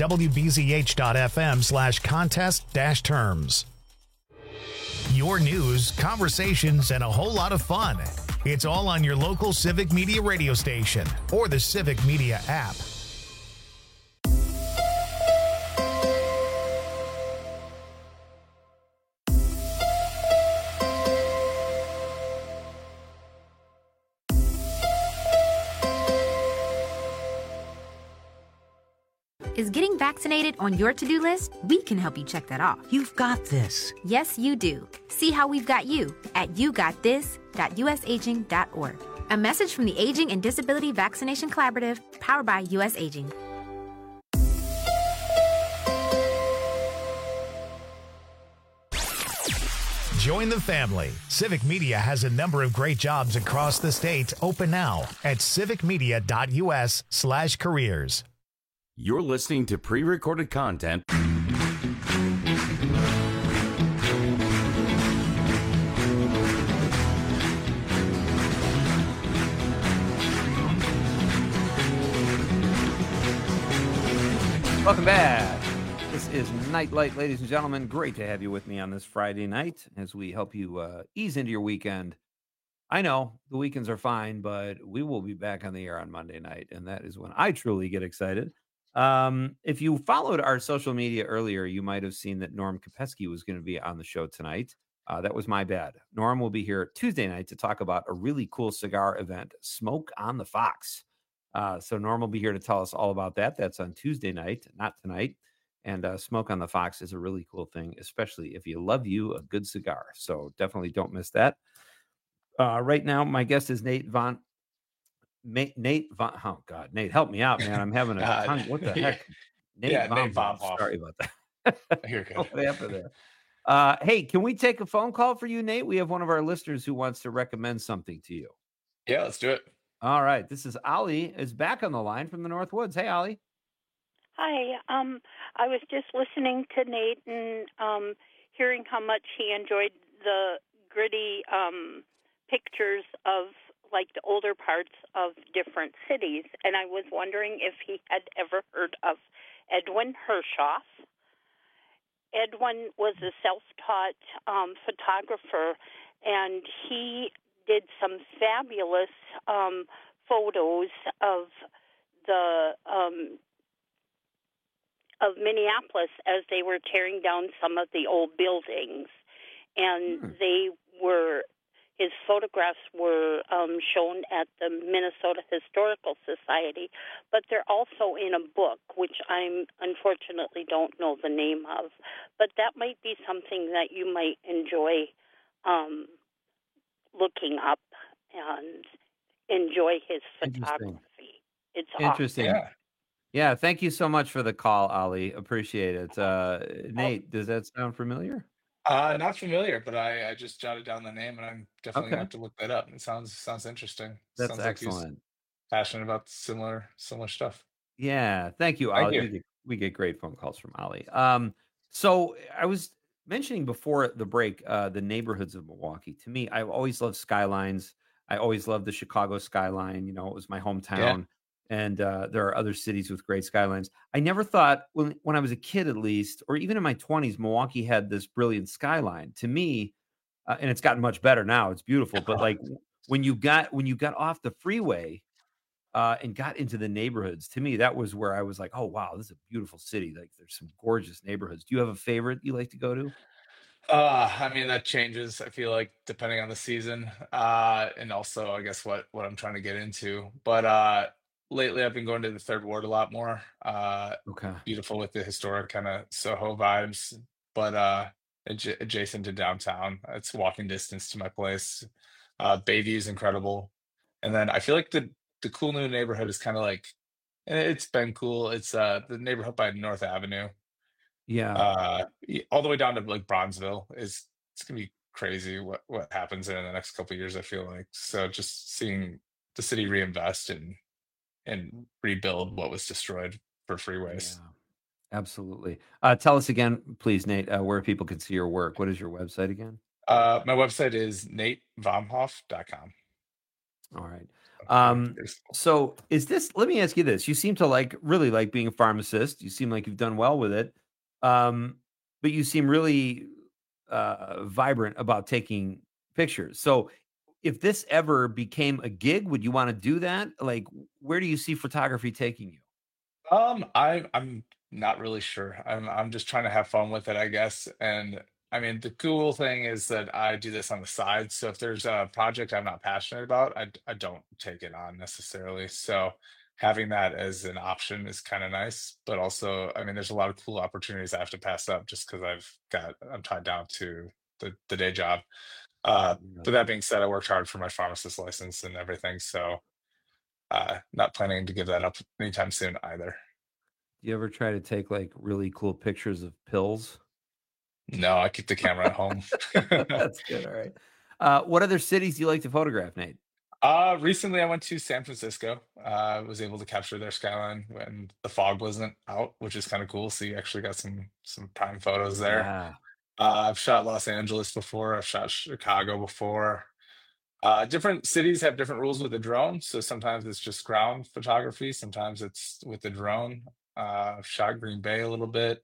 wbzh.fm/contest-terms. Your news, conversations, and a whole lot of fun. It's all on your local Civic Media radio station or the Civic Media app. Is getting vaccinated on your to-do list? We can help you check that off. You've got this. Yes, you do. See how we've got you at yougotthis.usaging.org. A message from the Aging and Disability Vaccination Collaborative, powered by US Aging. Join the family. Civic Media has a number of great jobs across the state open now at civicmedia.us/careers. You're listening to pre-recorded content. Welcome back. This is Nightlight, ladies and gentlemen. Great to have you with me on this Friday night as we help you ease into your weekend. I know the weekends are fine, but we will be back on the air on Monday night, and that is when I truly get excited. If you followed our social media earlier, you might have seen that Norm Kopecky was going to be on the show tonight. That was my bad. Norm will be here Tuesday night to talk about a really cool cigar event, Smoke on the Fox. So Norm will be here to tell us all about that. That's on Tuesday night, not tonight. And Smoke on the Fox is a really cool thing, especially if you love you a good cigar. So definitely don't miss that. Right now, my guest is Nate Von. Oh God, Nate, help me out, man. I'm having a tongue. What the heck? Nate Von. Sorry about that. You're good. What happened there? Hey, can we take a phone call for you, Nate? We have one of our listeners who wants to recommend something to you. Yeah, let's do it. All right. This is Ollie is back on the line from the Northwoods. Hey, Ollie. Hi. I was just listening to Nate and hearing how much he enjoyed the gritty pictures of like the older parts of different cities. And I was wondering if he had ever heard of Edwin Hershoff. Edwin was a self-taught photographer, and he did some fabulous photos of the of Minneapolis as they were tearing down some of the old buildings. And his photographs were shown at the Minnesota Historical Society, but they're also in a book, which I unfortunately don't know the name of. But that might be something that you might enjoy looking up and enjoy his photography. It's interesting. Awesome. Yeah, thank you so much for the call, Ollie. Appreciate it. Nate, does that sound familiar? Not familiar, but I just jotted down the name, and I'm definitely gonna Okay. have to look that up. It sounds interesting. That's Sounds like he's excellent. passionate about similar stuff. Yeah, thank you, Thank Ollie. you. We get great phone calls from Ollie. So I was mentioning before the break, the neighborhoods of Milwaukee. To me, I've always loved skylines. I always loved the Chicago skyline. You know, it was my hometown, and there are other cities with great skylines. I never thought when I was a kid, at least, or even in my 20s, Milwaukee had this brilliant skyline. To me, and it's gotten much better now. It's beautiful, but like when you got off the freeway and got into the neighborhoods, to me, that was where I was like, oh, wow, this is a beautiful city. Like there's some gorgeous neighborhoods. Do you have a favorite you like to go to? I mean, that changes, I feel like, depending on the season, and also, I guess, what I'm trying to get into. But lately, I've been going to the Third Ward a lot more. Okay. Beautiful with the historic kind of Soho vibes, but adjacent to downtown. It's walking distance to my place. Bayview is incredible, and then I feel like the cool new neighborhood is kind of like, and it's been cool. It's the neighborhood by North Avenue. Yeah. All the way down to like Bronzeville it's gonna be crazy what happens there in the next couple of years, I feel like. So just seeing the city reinvest and rebuild what was destroyed for freeways. Absolutely. Tell us again, please, Nate, where people can see your work. What is your website again? My website is natevomhoff.com. All right. So let me ask you this. You seem to really like being a pharmacist. You seem like you've done well with it. But you seem really vibrant about taking pictures. So if this ever became a gig, would you want to do that? Like, where do you see photography taking you? I'm not really sure. I'm just trying to have fun with it, I guess. And I mean, the cool thing is that I do this on the side. So if there's a project I'm not passionate about, I don't take it on necessarily. So having that as an option is kind of nice. But also, I mean, there's a lot of cool opportunities I have to pass up just because I'm tied down to the day job. But that being said, I worked hard for my pharmacist license and everything. So not planning to give that up anytime soon either. Do you ever try to take like really cool pictures of pills? No, I keep the camera at home. That's good. All right. What other cities do you like to photograph, Nate? Recently I went to San Francisco. Was able to capture their skyline when the fog wasn't out, which is kind of cool. So you actually got some prime photos there. Yeah. I've shot Los Angeles before. I've shot Chicago before. Different cities have different rules with the drone. So sometimes it's just ground photography. Sometimes it's with the drone. I've shot Green Bay a little bit.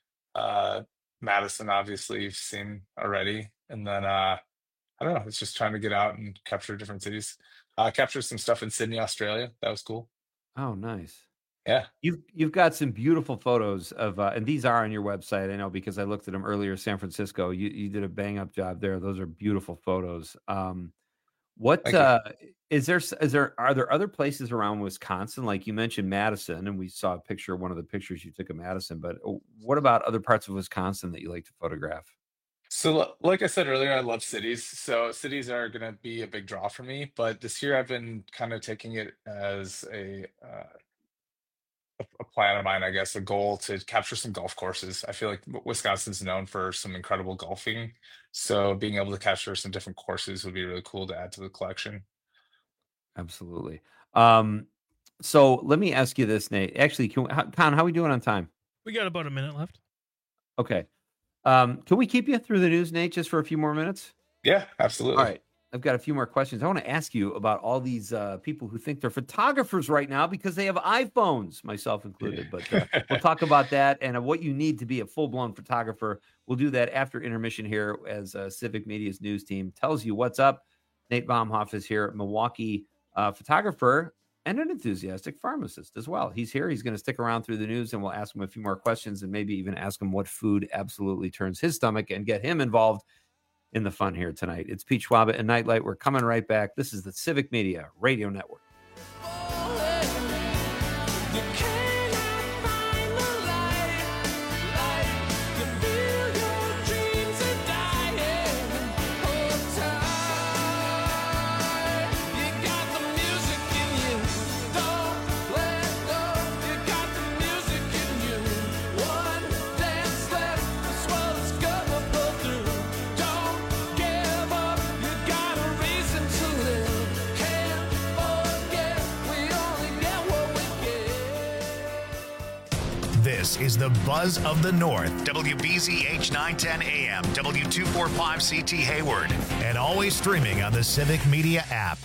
Madison, obviously, you've seen already. And then, I don't know, it's just trying to get out and capture different cities. Captured some stuff in Sydney, Australia. That was cool. Oh, nice. Yeah. You've got some beautiful photos of, and these are on your website. I know because I looked at them earlier. San Francisco, you did a bang up job there. Those are beautiful photos. Are there other places around Wisconsin? Like you mentioned Madison, and we saw a picture, one of the pictures you took of Madison, but what about other parts of Wisconsin that you like to photograph? So, like I said earlier, I love cities. So cities are going to be a big draw for me. But this year, I've been kind of taking it as a plan of mine, I guess, a goal to capture some golf courses. I feel like Wisconsin's known for some incredible golfing. So being able to capture some different courses would be really cool to add to the collection. Absolutely. So let me ask you this, Nate. Actually, Con, how are we doing on time? We got about a minute left. Okay. Can we keep you through the news, Nate, just for a few more minutes? Yeah, absolutely. All right. I've got a few more questions. I want to ask you about all these people who think they're photographers right now because they have iPhones, myself included. But we'll talk about that and what you need to be a full-blown photographer. We'll do that after intermission here as Civic Media's news team tells you what's up. Nate Vomhoff is here, Milwaukee photographer and an enthusiastic pharmacist as well. He's here. He's going to stick around through the news, and we'll ask him a few more questions and maybe even ask him what food absolutely turns his stomach and get him involved in the fun here tonight. It's Pete Schwaba and Nightlight. We're coming right back. This is the Civic Media Radio Network. This is the Buzz of the North. WBZH 910 AM, W245 CT Hayward, and always streaming on the Civic Media app.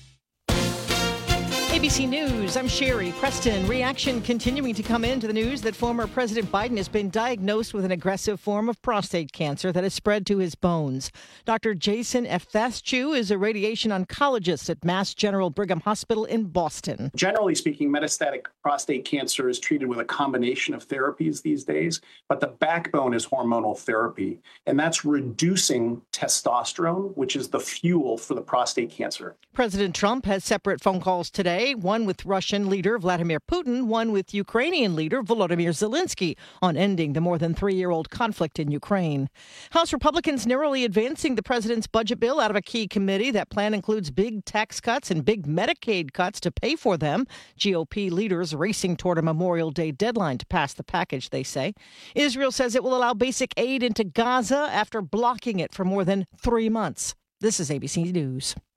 ABC News, I'm Sherry Preston. Reaction continuing to come into the news that former President Biden has been diagnosed with an aggressive form of prostate cancer that has spread to his bones. Dr. Jason Efthaschu is a radiation oncologist at Mass General Brigham Hospital in Boston. Generally speaking, metastatic prostate cancer is treated with a combination of therapies these days, but the backbone is hormonal therapy, and that's reducing testosterone, which is the fuel for the prostate cancer. President Trump has separate phone calls today, one with Russian leader Vladimir Putin, one with Ukrainian leader Volodymyr Zelensky on ending the more than 3-year-old conflict in Ukraine. House Republicans narrowly advancing the president's budget bill out of a key committee. That plan includes big tax cuts and big Medicaid cuts to pay for them. GOP leaders racing toward a Memorial Day deadline to pass the package, they say. Israel says it will allow basic aid into Gaza after blocking it for more than 3 months. This is ABC News.